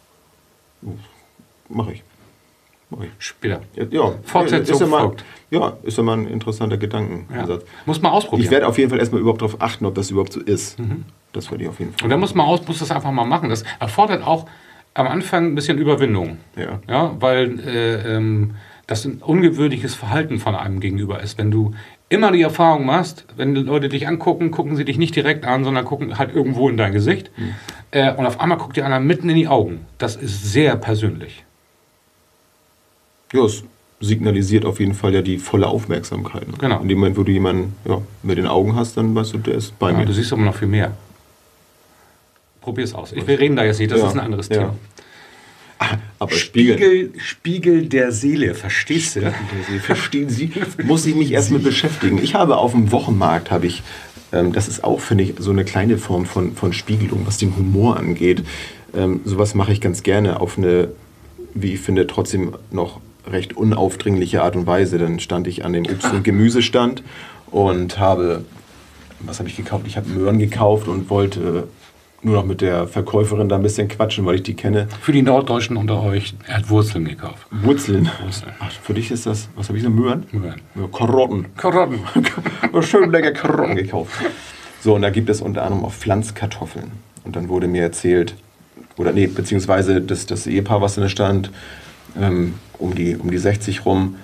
Mache ich. Mach ich. Später. Ja, ja. Fortsetzung ist ja mal, folgt. ja, ist ja mal ein interessanter Ja. Gedankenansatz. Muss man ausprobieren. Ich werde auf jeden Fall erstmal überhaupt darauf achten, ob das überhaupt so ist. Mhm. Das werde ich auf jeden Fall. Und dann muss man aus, muss das einfach mal machen. Das erfordert auch am Anfang ein bisschen Überwindung. Ja. Ja, weil äh, ähm, das ein ungewöhnliches Verhalten von einem gegenüber ist. Wenn du immer die Erfahrung machst, wenn Leute dich angucken, gucken sie dich nicht direkt an, sondern gucken halt irgendwo in dein Gesicht. Mhm. Äh, und auf einmal guckt dir einer mitten in die Augen. Das ist sehr persönlich. Ja, es signalisiert auf jeden Fall ja die volle Aufmerksamkeit. Ne? Genau. In dem Moment, wo du jemanden ja, mit den Augen hast, dann weißt du, der ist bei Ja, mir. du siehst aber noch viel mehr. Probier's aus. Ich, wir reden da jetzt nicht, das Ja, ist ein anderes ja. Thema. Aber Spiegel. Spiegel, Spiegel der Seele, verstehst du? Sie verstehen Sie, muss ich mich erst mit beschäftigen. Ich habe auf dem Wochenmarkt, habe ich, ähm, das ist auch, finde ich, so eine kleine Form von, von Spiegelung, was den Humor angeht. Ähm, sowas mache ich ganz gerne auf eine, wie ich finde, trotzdem noch recht unaufdringliche Art und Weise. Dann stand ich an dem Obst- und Gemüsestand und habe was habe ich gekauft? Ich habe Möhren gekauft und wollte nur noch mit der Verkäuferin da ein bisschen quatschen, weil ich die kenne. Für die Norddeutschen unter euch, er hat Wurzeln gekauft. Wurzeln? Wurzeln. Ach, für dich ist das, was habe ich so, Möhren? Möhren. Ja, Karotten. Karotten. Schön lecker Karotten gekauft. So, und da gibt es unter anderem auch Pflanzkartoffeln. Und dann wurde mir erzählt, oder nee, beziehungsweise das, das Ehepaar, was da stand, ähm, um, die, um die sechzig rum,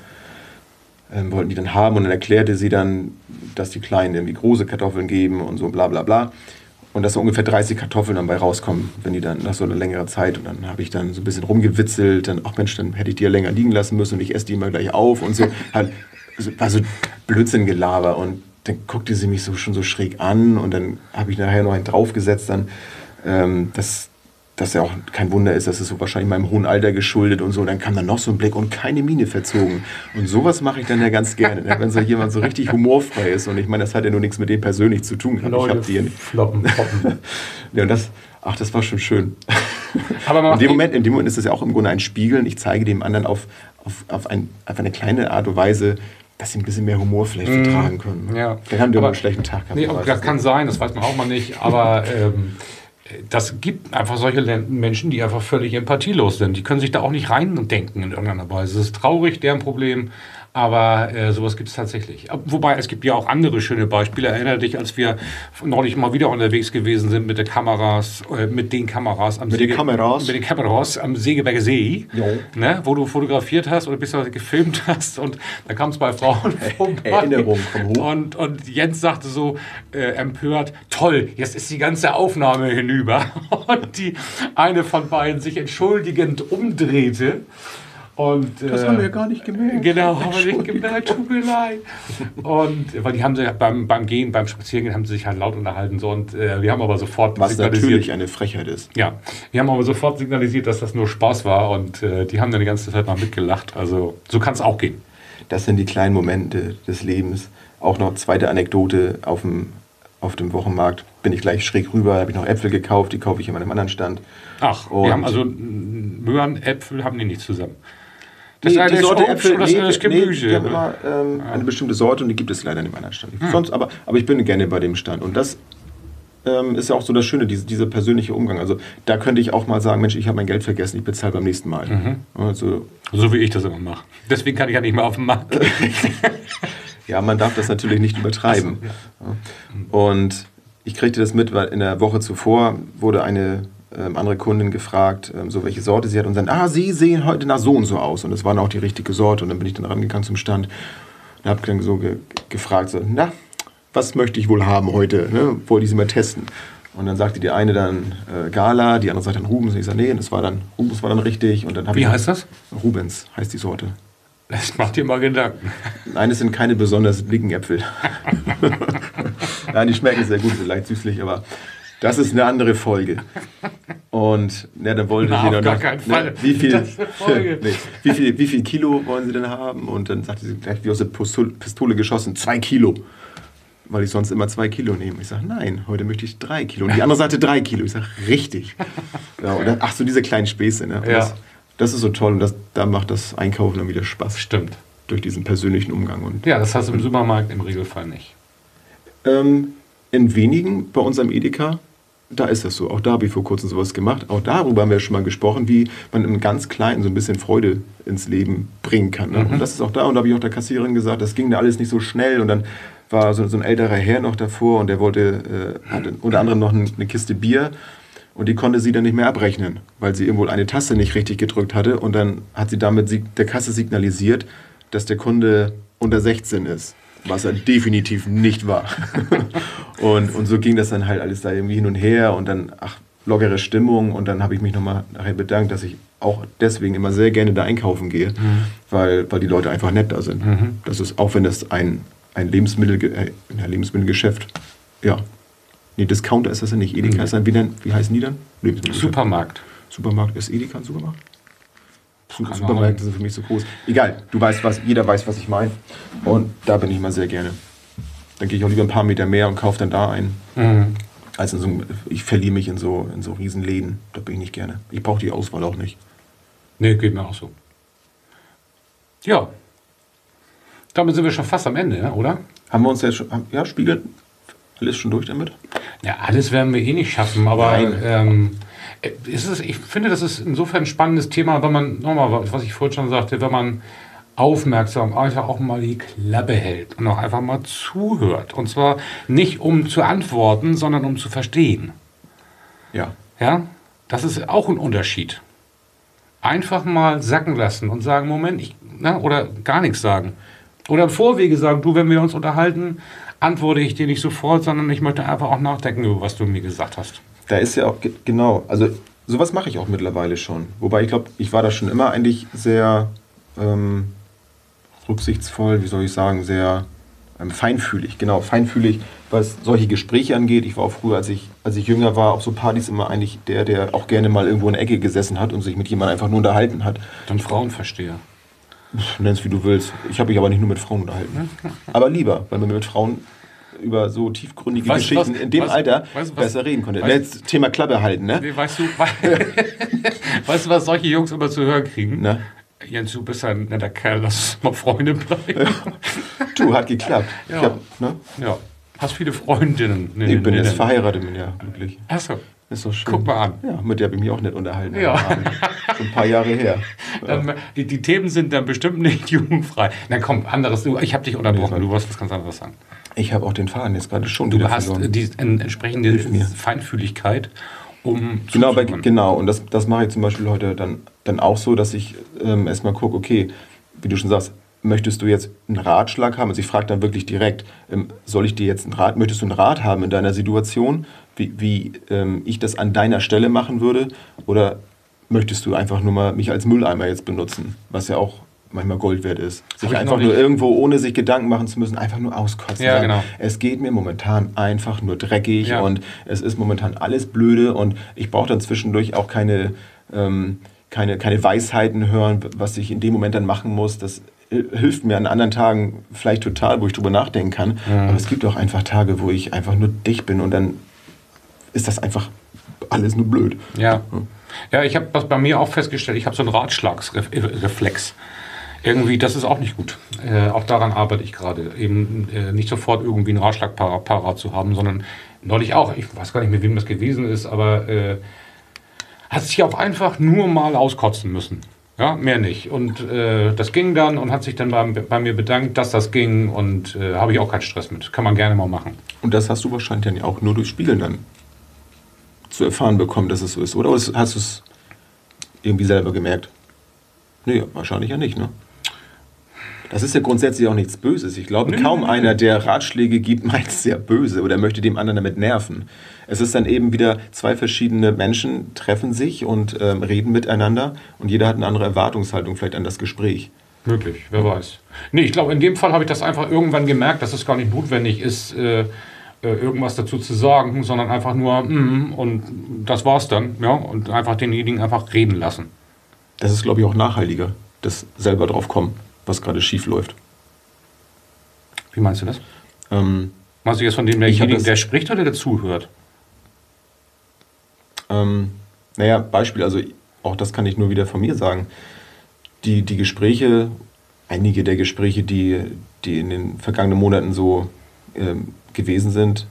ähm, wollten die dann haben. Und dann erklärte sie dann, dass die Kleinen irgendwie große Kartoffeln geben und so bla bla bla. Und dass so ungefähr dreißig Kartoffeln dann bei rauskommen, wenn die dann nach so einer längeren Zeit. Und dann habe ich dann so ein bisschen rumgewitzelt. Dann, ach Mensch, dann hätte ich die ja länger liegen lassen müssen und ich esse die immer gleich auf. Und so, halt, also, war so Blödsinn-Gelaber. Und dann guckte sie mich so schon so schräg an. Und dann habe ich nachher noch einen draufgesetzt, dann, ähm, dass das ja auch kein Wunder ist, das ist so wahrscheinlich meinem hohen Alter geschuldet und so. Dann kam dann noch so ein Blick und keine Miene verzogen. Und sowas mache ich dann ja ganz gerne, ne? Wenn so jemand so richtig humorfrei ist. Und ich meine, das hat ja nur nichts mit dem persönlich zu tun. Leute, ich hab die ja nicht. floppen, floppen. Ja, und das, ach, das war schon schön. Aber man in, dem Moment, in dem Moment ist es ja auch im Grunde ein Spiegeln. Ich zeige dem anderen auf, auf, auf, ein, auf eine kleine Art und Weise, dass sie ein bisschen mehr Humor vielleicht mm, vertragen können. Ja. Dann haben die aber mal einen schlechten Tag gehabt. Nee, das kann sein, das weiß man auch mal nicht. Aber ähm, das gibt einfach solche Menschen, die einfach völlig empathielos sind. Die können sich da auch nicht reindenken in irgendeiner Weise. Es ist traurig, deren Problem, aber äh, sowas gibt es tatsächlich. Wobei, es gibt ja auch andere schöne Beispiele. Erinnere dich, als wir neulich mal wieder unterwegs gewesen sind mit den Kameras, äh, mit den Kameras am mit Säge, den Kameras? mit den Kameras am Segeberger See, ne, wo du fotografiert hast oder bist gefilmt hast und da kam es bei Frauen vorbei. Erinnerung, komm hoch. Und, und Jens sagte so äh, empört, toll, jetzt ist die ganze Aufnahme hinüber. Und die eine von beiden sich entschuldigend umdrehte. Und, das äh, haben wir ja gar nicht gemerkt. Genau, haben wir nicht gemerkt, tut mir leid. Und weil die haben sich beim, beim Gehen, beim Spazierengehen haben sie sich halt laut unterhalten. So, und äh, wir haben aber sofort Was signalisiert. natürlich eine Frechheit ist. Ja, wir haben aber sofort signalisiert, dass das nur Spaß war. Und äh, die haben dann die ganze Zeit mal mitgelacht. Also so kann es auch gehen. Das sind die kleinen Momente des Lebens. Auch noch zweite Anekdote auf dem, auf dem Wochenmarkt. Bin ich gleich schräg rüber, habe ich noch Äpfel gekauft, die kaufe ich in einem anderen Stand. Ach, und wir haben also Möhren, Äpfel haben die nicht zusammen. Das nee, ist die Sorte Äpfel, das nee, ist Gemüse. Nee, die haben immer ähm, ja. eine bestimmte Sorte und die gibt es leider in dem anderen Stand. Hm. Sonst, aber, aber ich bin gerne bei dem Stand. Und das ähm, ist ja auch so das Schöne, diese, dieser persönliche Umgang. Also da könnte ich auch mal sagen, Mensch, ich habe mein Geld vergessen, ich bezahle beim nächsten Mal. Mhm. Also, so wie ich das immer mache. Deswegen kann ich ja nicht mehr auf den Markt gehen. Ja, man darf das natürlich nicht übertreiben. So, ja. Und ich kriegte das mit, weil in der Woche zuvor wurde eine ähm, andere Kundin gefragt, ähm, so welche Sorte sie hat und dann, ah, Sie sehen heute nach so und so aus. Und das war dann auch die richtige Sorte. Und dann bin ich dann rangegangen zum Stand und habe dann so ge gefragt, so, na, was möchte ich wohl haben heute? Ne? Wollte ich sie mal testen. Und dann sagte die eine dann äh, Gala, die andere sagte dann Rubens. Und ich sagte, nee, das war dann, Rubens war dann richtig. Und dann Wie ich, heißt das? Rubens heißt die Sorte. Das macht dir mal Gedanken. Nein, es sind keine besonders dicken Äpfel. Nein, die schmecken sehr gut, sind leicht süßlich, aber das ist eine andere Folge. Und ja, dann wollte Na, sie auf dann gar noch, keinen Fall. Ne, wie, viel, Das ist eine Folge. nee, wie, viel, wie viel Kilo wollen sie denn haben? Und dann sagte sie gleich wie aus der Pistole geschossen, zwei Kilo. Weil ich sonst immer zwei Kilo nehme. Ich sage, nein, heute möchte ich drei Kilo. Und die andere sagte drei Kilo. Ich sage, richtig. Ja, und dann, ach so, diese kleinen Späße. Ne? Ja. Das, das ist so toll und das, da macht das Einkaufen dann wieder Spaß. Stimmt. Durch diesen persönlichen Umgang. Und ja, das hast du im Supermarkt im Regelfall nicht. Ähm, in wenigen, bei uns am Edeka, da ist das so. Auch da habe ich vor kurzem sowas gemacht. Auch darüber haben wir schon mal gesprochen, wie man im ganz Kleinen so ein bisschen Freude ins Leben bringen kann. Ne? Mhm. Und das ist auch da. Und da habe ich auch der Kassiererin gesagt, das ging da alles nicht so schnell. Und dann war so, so ein älterer Herr noch davor und der wollte, äh, hatte unter anderem noch eine, eine Kiste Bier. Und die konnte sie dann nicht mehr abrechnen, weil sie irgendwo eine Taste nicht richtig gedrückt hatte. Und dann hat sie damit der Kasse signalisiert, dass der Kunde unter sechzehn ist. Was er definitiv nicht war. und, und so ging das dann halt alles da irgendwie hin und her und dann, ach, lockere Stimmung. Und dann habe ich mich nochmal nachher bedankt, dass ich auch deswegen immer sehr gerne da einkaufen gehe, mhm. weil, weil die Leute einfach nett da sind. Mhm. Das ist, auch wenn das ein, ein Lebensmittel, äh, ein Lebensmittelgeschäft, ja, nee, Discounter ist das ja nicht, Edeka mhm. ist dann, wie, denn, wie heißen die dann? Supermarkt. Supermarkt, ist Edeka ein Supermarkt? Supermärkte sind für mich so groß. Egal, du weißt was, jeder weiß, was ich meine. Und da bin ich mal sehr gerne. Dann gehe ich auch lieber ein paar Meter mehr und kaufe dann da ein. Mhm. Als in so, ich verliere mich in so, in so Riesenläden. Da bin ich nicht gerne. Ich brauche die Auswahl auch nicht. Nee, geht mir auch so. Ja. Damit sind wir schon fast am Ende, oder? Haben wir uns jetzt schon, ja, Spiegel, Alles schon durch damit? Ja, alles werden wir eh nicht schaffen, aber ähm, ist es, ich finde, das ist insofern ein spannendes Thema, wenn man, nochmal, was ich vorhin schon sagte, wenn man aufmerksam einfach auch mal die Klappe hält und auch einfach mal zuhört. Und zwar nicht um zu antworten, sondern um zu verstehen. Ja. Ja, das ist auch ein Unterschied. Einfach mal sacken lassen und sagen, Moment, ich, na, oder gar nichts sagen. Oder im Vorwege sagen, du, wenn wir uns unterhalten, antworte ich dir nicht sofort, sondern ich möchte einfach auch nachdenken über was du mir gesagt hast. Da ist ja auch, genau, also sowas mache ich auch mittlerweile schon. Wobei ich glaube, ich war da schon immer eigentlich sehr ähm, rücksichtsvoll, wie soll ich sagen, sehr ähm, feinfühlig. Genau, feinfühlig, was solche Gespräche angeht. Ich war auch früher, als ich, als ich jünger war, auf so Partys immer eigentlich der, der auch gerne mal irgendwo in der Ecke gesessen hat und sich mit jemandem einfach nur unterhalten hat. Dann Frauenversteher. Nenn es wie du willst. Ich habe mich aber nicht nur mit Frauen unterhalten. Aber lieber, weil man mit Frauen über so tiefgründige weißt, Geschichten was, in dem was, Alter weißt, was, besser reden konnte. Weißt, Jetzt Thema Klappe halten, ne? Nee, weißt, du, weißt du, was solche Jungs immer zu hören kriegen? Na? Jens, du bist ein netter Kerl, lass uns mal Freunde bleiben. Du, hat geklappt. Ja. Ich hab, ne? Ja. Hast viele Freundinnen? Nee, Ich bin nee, jetzt nee. verheiratet, bin ja glücklich. Achso. Ist doch schön. Guck mal an. Ja, mit der habe ich mich auch nicht unterhalten. Ja. Schon ein paar Jahre her. Dann, die, die Themen sind dann bestimmt nicht jugendfrei. Na komm, anderes. Du, ich habe dich unterbrochen. Nee, du wolltest was ganz anderes sagen. Ich habe auch den Faden jetzt gerade schon Du wieder hast verloren. die en- entsprechende mir. Feinfühligkeit, um Genau, aber, zuzuhören. genau. Und das, das mache ich zum Beispiel heute dann, dann auch so, dass ich ähm, erstmal gucke, okay, wie du schon sagst, möchtest du jetzt einen Ratschlag haben? Also ich frage dann wirklich direkt, ähm, soll ich dir jetzt einen Rat, möchtest du einen Rat haben in deiner Situation, wie, wie ähm, ich das an deiner Stelle machen würde? Oder möchtest du einfach nur mal mich als Mülleimer jetzt benutzen? Was ja auch manchmal Gold wert ist. Sich ich einfach noch nur nicht. irgendwo, ohne sich Gedanken machen zu müssen, einfach nur auskotzen. Ja, Sagen, genau. Es geht mir momentan einfach nur dreckig Ja. und es ist momentan alles blöde und ich brauche dann zwischendurch auch keine, ähm, keine, keine Weisheiten hören, was ich in dem Moment dann machen muss. Das hilft mir an anderen Tagen vielleicht total, wo ich drüber nachdenken kann. Ja. Aber es gibt auch einfach Tage, wo ich einfach nur dicht bin und dann ist das einfach alles nur blöd. Ja, ja, ich habe das bei mir auch festgestellt. Ich habe so einen Ratschlagsreflex. Irgendwie, das ist auch nicht gut. Äh, auch daran arbeite ich gerade. Eben äh, nicht sofort irgendwie einen Ratschlag parat, parat zu haben, sondern neulich auch, ich weiß gar nicht, mit wem das gewesen ist, aber äh, hat sich auch einfach nur mal auskotzen müssen. Ja, mehr nicht. Und äh, das ging dann und hat sich dann bei, bei mir bedankt, dass das ging und äh, habe ich auch keinen Stress mit. Kann man gerne mal machen. Und das hast du wahrscheinlich dann auch nur durch Spiegeln dann zu erfahren bekommen, dass es so ist. Oder hast du es irgendwie selber gemerkt? Nee, wahrscheinlich ja nicht, ne? Das ist ja grundsätzlich auch nichts Böses. Ich glaube, Nee, kaum nee, nee. einer, der Ratschläge gibt, meint es sehr böse oder möchte dem anderen damit nerven. Es ist dann eben wieder, zwei verschiedene Menschen treffen sich und ähm, reden miteinander und jeder hat eine andere Erwartungshaltung vielleicht an das Gespräch. Möglich, wer weiß. Nee, ich glaube, in dem Fall habe ich das einfach irgendwann gemerkt, dass es gar nicht notwendig ist, äh, äh, irgendwas dazu zu sagen, sondern einfach nur, mm, und das war's dann. Ja, und einfach denjenigen einfach reden lassen. Das ist, glaube ich, auch nachhaltiger, das selber drauf kommen, was gerade schief läuft. Wie meinst du das? Ähm, Meinst du jetzt von dem Ich hab derjenigen, das- der spricht oder der zuhört? Ähm, naja, Beispiel, also auch das kann ich nur wieder von mir sagen. Die, die Gespräche, einige der Gespräche, die, die in den vergangenen Monaten so ähm, gewesen sind,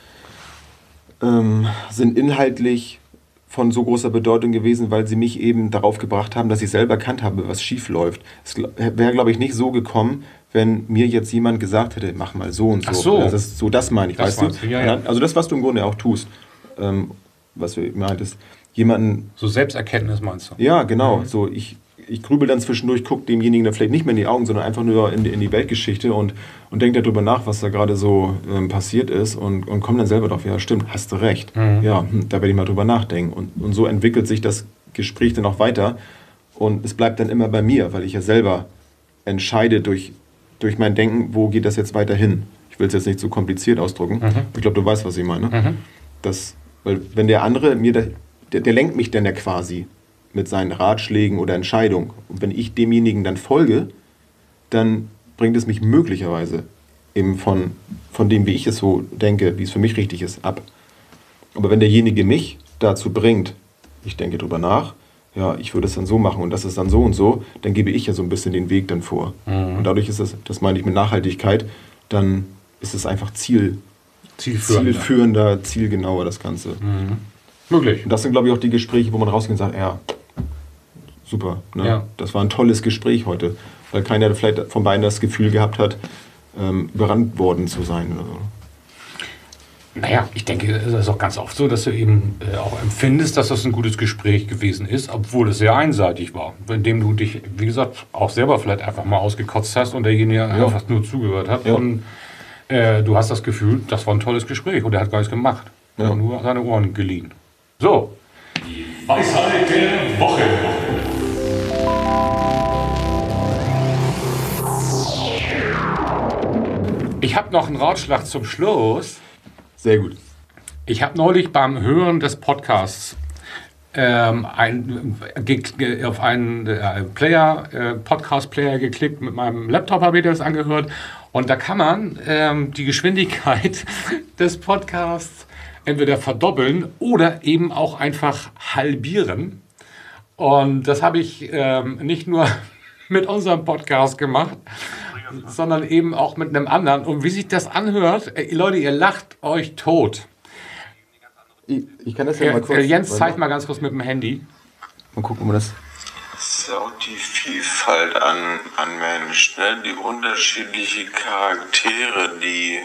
ähm, sind inhaltlich von so großer Bedeutung gewesen, weil sie mich eben darauf gebracht haben, dass ich selber erkannt habe, was schief läuft. Es wäre, glaube ich, nicht so gekommen, wenn mir jetzt jemand gesagt hätte, mach mal so und so. Ach so. Das ist so, das meine ich, Das weißt meinst du? du, ja, ja. Also das, was du im Grunde auch tust, ähm, was du meintest, jemanden, So Selbsterkenntnis meinst du? ja, genau, Mhm. so ich, ich grübel dann zwischendurch, gucke demjenigen dann vielleicht nicht mehr in die Augen, sondern einfach nur in die, in die Weltgeschichte und, und denke darüber nach, was da gerade so ähm, passiert ist und, und komme dann selber drauf, ja stimmt, hast du recht. Mhm. Ja, hm, da werde ich mal drüber nachdenken. Und, und so entwickelt sich das Gespräch dann auch weiter und es bleibt dann immer bei mir, weil ich ja selber entscheide durch, durch mein Denken, wo geht das jetzt weiter hin. Ich will es jetzt nicht so kompliziert ausdrücken. Mhm. Ich glaube, du weißt, was ich meine. Mhm. Das, weil wenn der andere mir, da, der, der lenkt mich dann ja quasi mit seinen Ratschlägen oder Entscheidungen. Und wenn ich demjenigen dann folge, dann bringt es mich möglicherweise eben von, von dem, wie ich es so denke, wie es für mich richtig ist, ab. Aber wenn derjenige mich dazu bringt, ich denke drüber nach, ja, ich würde es dann so machen und das ist dann so und so, dann gebe ich ja so ein bisschen den Weg dann vor. Mhm. Und dadurch ist es, das meine ich mit Nachhaltigkeit, dann ist es einfach Ziel Zielführender. zielführender, zielgenauer das Ganze. Mhm. Möglich. Und das sind, glaube ich, auch die Gespräche, wo man rausgeht und sagt, ja, super, ne? Ja. Das war ein tolles Gespräch heute. Weil keiner vielleicht von beiden das Gefühl gehabt hat, ähm, überrannt worden zu sein oder so. Naja, ich denke, es ist auch ganz oft so, dass du eben äh, auch empfindest, dass das ein gutes Gespräch gewesen ist, obwohl es sehr einseitig war. Indem du dich, wie gesagt, auch selber vielleicht einfach mal ausgekotzt hast und derjenige ja. einfach nur zugehört hat. Ja. Und äh, du hast das Gefühl, das war ein tolles Gespräch und er hat gar nichts gemacht. Er Ja. hat nur seine Ohren geliehen. So. Weisheit der Woche. Ich habe noch einen Ratschlag zum Schluss. Sehr gut. Ich habe neulich beim Hören des Podcasts ähm, ein, ge, ge, auf einen äh, Player, äh, Podcast-Player geklickt. Mit meinem Laptop habe ich das angehört. Und da kann man ähm, die Geschwindigkeit des Podcasts entweder verdoppeln oder eben auch einfach halbieren. Und das habe ich ähm, nicht nur mit unserem Podcast gemacht, sondern eben auch mit einem anderen. Und wie sich das anhört, ey, Leute, ihr lacht euch tot. Ich, ich kann das ja Ja, mal kurz... Jens, zeig mal ganz kurz mit dem Handy. Mal gucken, ob man das... Es ist ja auch die Vielfalt an, an Menschen, ne? Die unterschiedlichen Charaktere, die,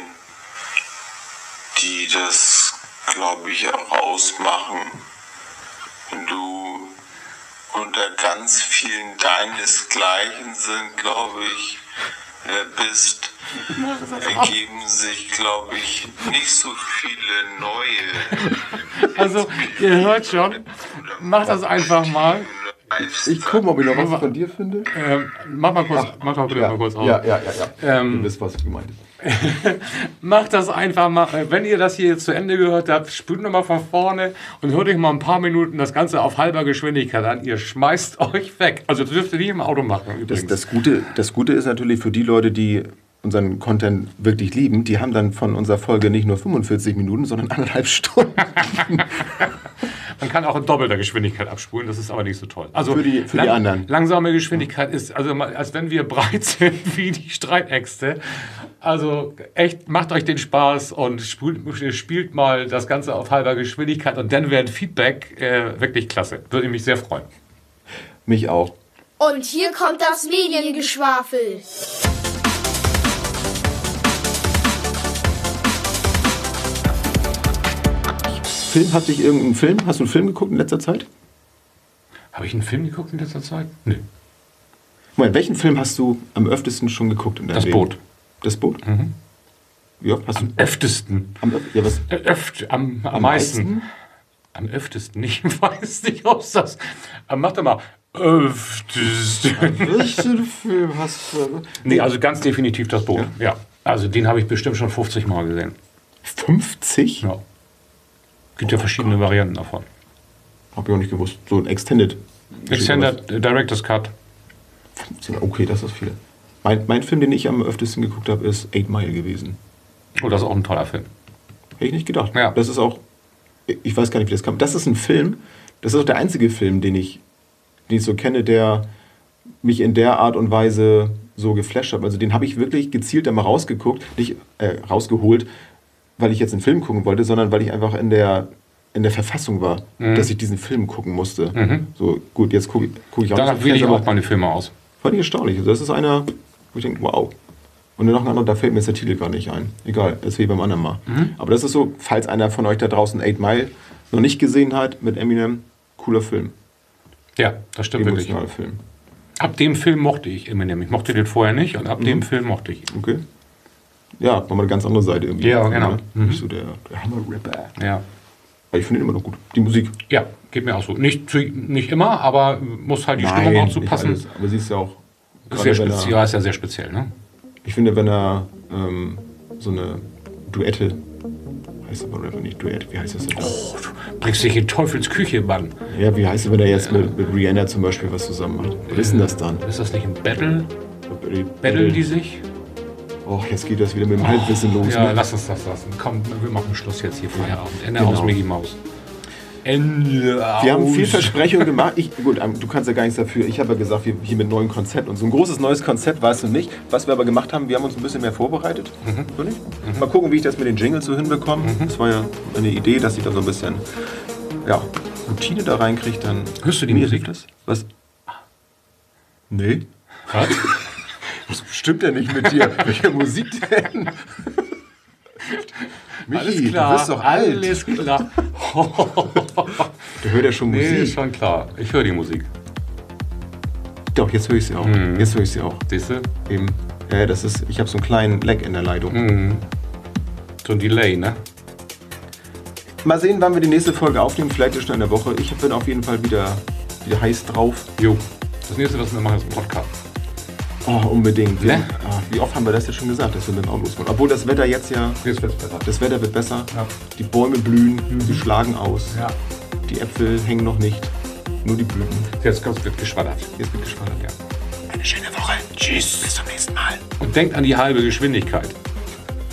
die das, glaube ich, auch ausmachen. Wenn du unter ganz vielen deinesgleichen sind, glaube ich, wer bist, ergeben sich, glaube ich, nicht so viele neue. Also, ihr hört schon, macht das einfach mal. Ich gucke mal, ob ich noch was von dir finde. Ähm, mach mal kurz, mach mal bitte Ja, mal kurz aus. ja, ja, ja. ja. Ähm, Ihr wisst, was gemeint ist. Macht das einfach mal. Wenn ihr das hier jetzt zu Ende gehört habt, spült nochmal von vorne und hört euch mal ein paar Minuten das Ganze auf halber Geschwindigkeit an. Ihr schmeißt euch weg. Also das dürft ihr nicht im Auto machen Das, übrigens. das, Gute, das Gute ist natürlich für die Leute, die unseren Content wirklich lieben, die haben dann von unserer Folge nicht nur fünfundvierzig Minuten, sondern anderthalb Stunden. Man kann auch in doppelter Geschwindigkeit abspulen, das ist aber nicht so toll. Also Für die- für die anderen. Langsame Geschwindigkeit ist, also mal, als wenn wir breit sind wie die Streitäxte. Also echt, macht euch den Spaß und spielt, spielt mal das Ganze auf halber Geschwindigkeit und dann wäre ein Feedback äh, wirklich klasse. Würde mich sehr freuen. Mich auch. Und hier kommt das Mediengeschwafel. Film, hat dich irgendein Film? Hast du einen Film geguckt in letzter Zeit? Habe ich einen Film geguckt in letzter Zeit? Nö. Moment, welchen Film hast du am öftesten schon geguckt in deinem Das Leben? Boot. Das Boot? Mhm. Ja, hast du. Öftesten. Am, Öf- ja, was? Äh, Öft, am, am, Am meisten. meisten? Am öftesten. Ich weiß nicht, ob es das. Aber mach doch mal. Öftesten. Welchen Film hast du? Nee, also ganz definitiv das Boot. Ja. Also den habe ich bestimmt schon fünfzig Mal gesehen. fünfzig? Ja. Gibt ja verschiedene Varianten davon. Hab ich auch nicht gewusst. So ein Extended. Extended äh, Director's Cut. fünfzehn, okay, das ist viele. Mein, mein Film, den ich am öftesten geguckt habe, ist Eight Mile gewesen. Oh, das ist auch ein toller Film. Hätte ich nicht gedacht. Ja. Das ist auch, ich weiß gar nicht, wie das kam. Das ist ein Film, das ist auch der einzige Film, den ich, den ich so kenne, der mich in der Art und Weise so geflasht hat. Also den habe ich wirklich gezielt einmal rausgeguckt, nicht äh, rausgeholt, weil ich jetzt einen Film gucken wollte, sondern weil ich einfach in der, in der Verfassung war, Mhm. dass ich diesen Film gucken musste. Mhm. So, gut, jetzt gucke guck ich auch Danach nicht so wähle ich Fans, auch aber meine Filme aus. fand ich erstaunlich. Also das ist einer, wo ich denke, wow. Und dann noch ein anderer, da fällt mir jetzt der Titel gar nicht ein. Egal, das ist wie beim anderen Mal. Mhm. Aber das ist so, falls einer von euch da draußen Eight Mile noch nicht gesehen hat, mit Eminem, cooler Film. Ja, das stimmt wirklich. Emotionaler Film. Ab dem Film mochte ich Eminem. Ich mochte den vorher nicht und ab dem Film mochte ich ihn. Okay. Ja, nochmal eine ganz andere Seite irgendwie. Ja, genau. Ne? Mhm. Nicht so der, der Hammer-Rapper. Ja. Aber ich finde ihn immer noch gut. Die Musik. Ja, geht mir auch so. Nicht, zu, nicht immer, aber muss halt die Stimmung auch zu nicht passen. alles. Aber sie ist ja auch. Ist sehr gerade wenn speziell, er, ja, ist ja sehr speziell, ne? ich finde, wenn er ähm, so eine Duette, heißt aber Rapper nicht Duett, wie heißt das denn? Oh, du bringst dich in Teufels Küche, Mann. Ja, wie heißt es, wenn er jetzt mit, mit Rihanna zum Beispiel was zusammen macht? Was ist denn das dann? Ist das nicht ein Battle? Battle die sich? Oh, jetzt geht das wieder mit dem Halbwissen los. Ja, ne? lass uns das lassen. Komm, wir machen Schluss jetzt hier Feierabend. Ende Genau. aus Mickey Mouse. Ende. Wir haben viel aus. Versprechungen gemacht. Ich, gut, du kannst ja gar nichts dafür. Ich habe ja gesagt, wir hier mit neuen Konzept und so ein großes neues Konzept weißt du nicht. Was wir aber gemacht haben, wir haben uns ein bisschen mehr vorbereitet. Mhm. Mhm. Mal gucken, wie ich das mit den Jingles so hinbekomme. Mhm. Das war ja eine Idee, dass ich da so ein bisschen ja, Routine da reinkriege. Dann hörst du die Musik? Das? Was? Nee. Was? Das stimmt ja nicht mit dir. Welche Musik denn? Michi, alles klar, du bist doch alt. Alles klar. Du hörst ja schon Musik. Nee, schon klar. Ich höre die Musik. Doch, jetzt höre ich sie auch. Mhm. Jetzt höre ich sie auch. Siehst du? Eben. Ja, das ist, ich habe so einen kleinen Lag in der Leitung. Mhm. So ein Delay, ne? Mal sehen, wann wir die nächste Folge aufnehmen. Vielleicht ist schon in der Woche. Ich bin auf jeden Fall wieder, wieder heiß drauf. Jo. Das nächste, was wir machen, ist ein Podcast. Oh, unbedingt. Wir, ne? ah, wie oft haben wir das jetzt schon gesagt, dass wir mit dem Auto losfahren? Obwohl das Wetter jetzt ja... Jetzt wird's besser. Das Wetter wird besser. Ja. Die Bäume blühen, mhm. sie schlagen aus. Ja. Die Äpfel hängen noch nicht. Nur die Blüten. Jetzt wird geschwattert. Jetzt wird geschwattert, ja. Eine schöne Woche. Tschüss. Bis zum nächsten Mal. Und denkt an die halbe Geschwindigkeit.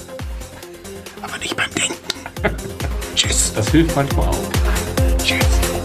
Aber nicht beim Denken. Tschüss. Das hilft manchmal auch. Tschüss.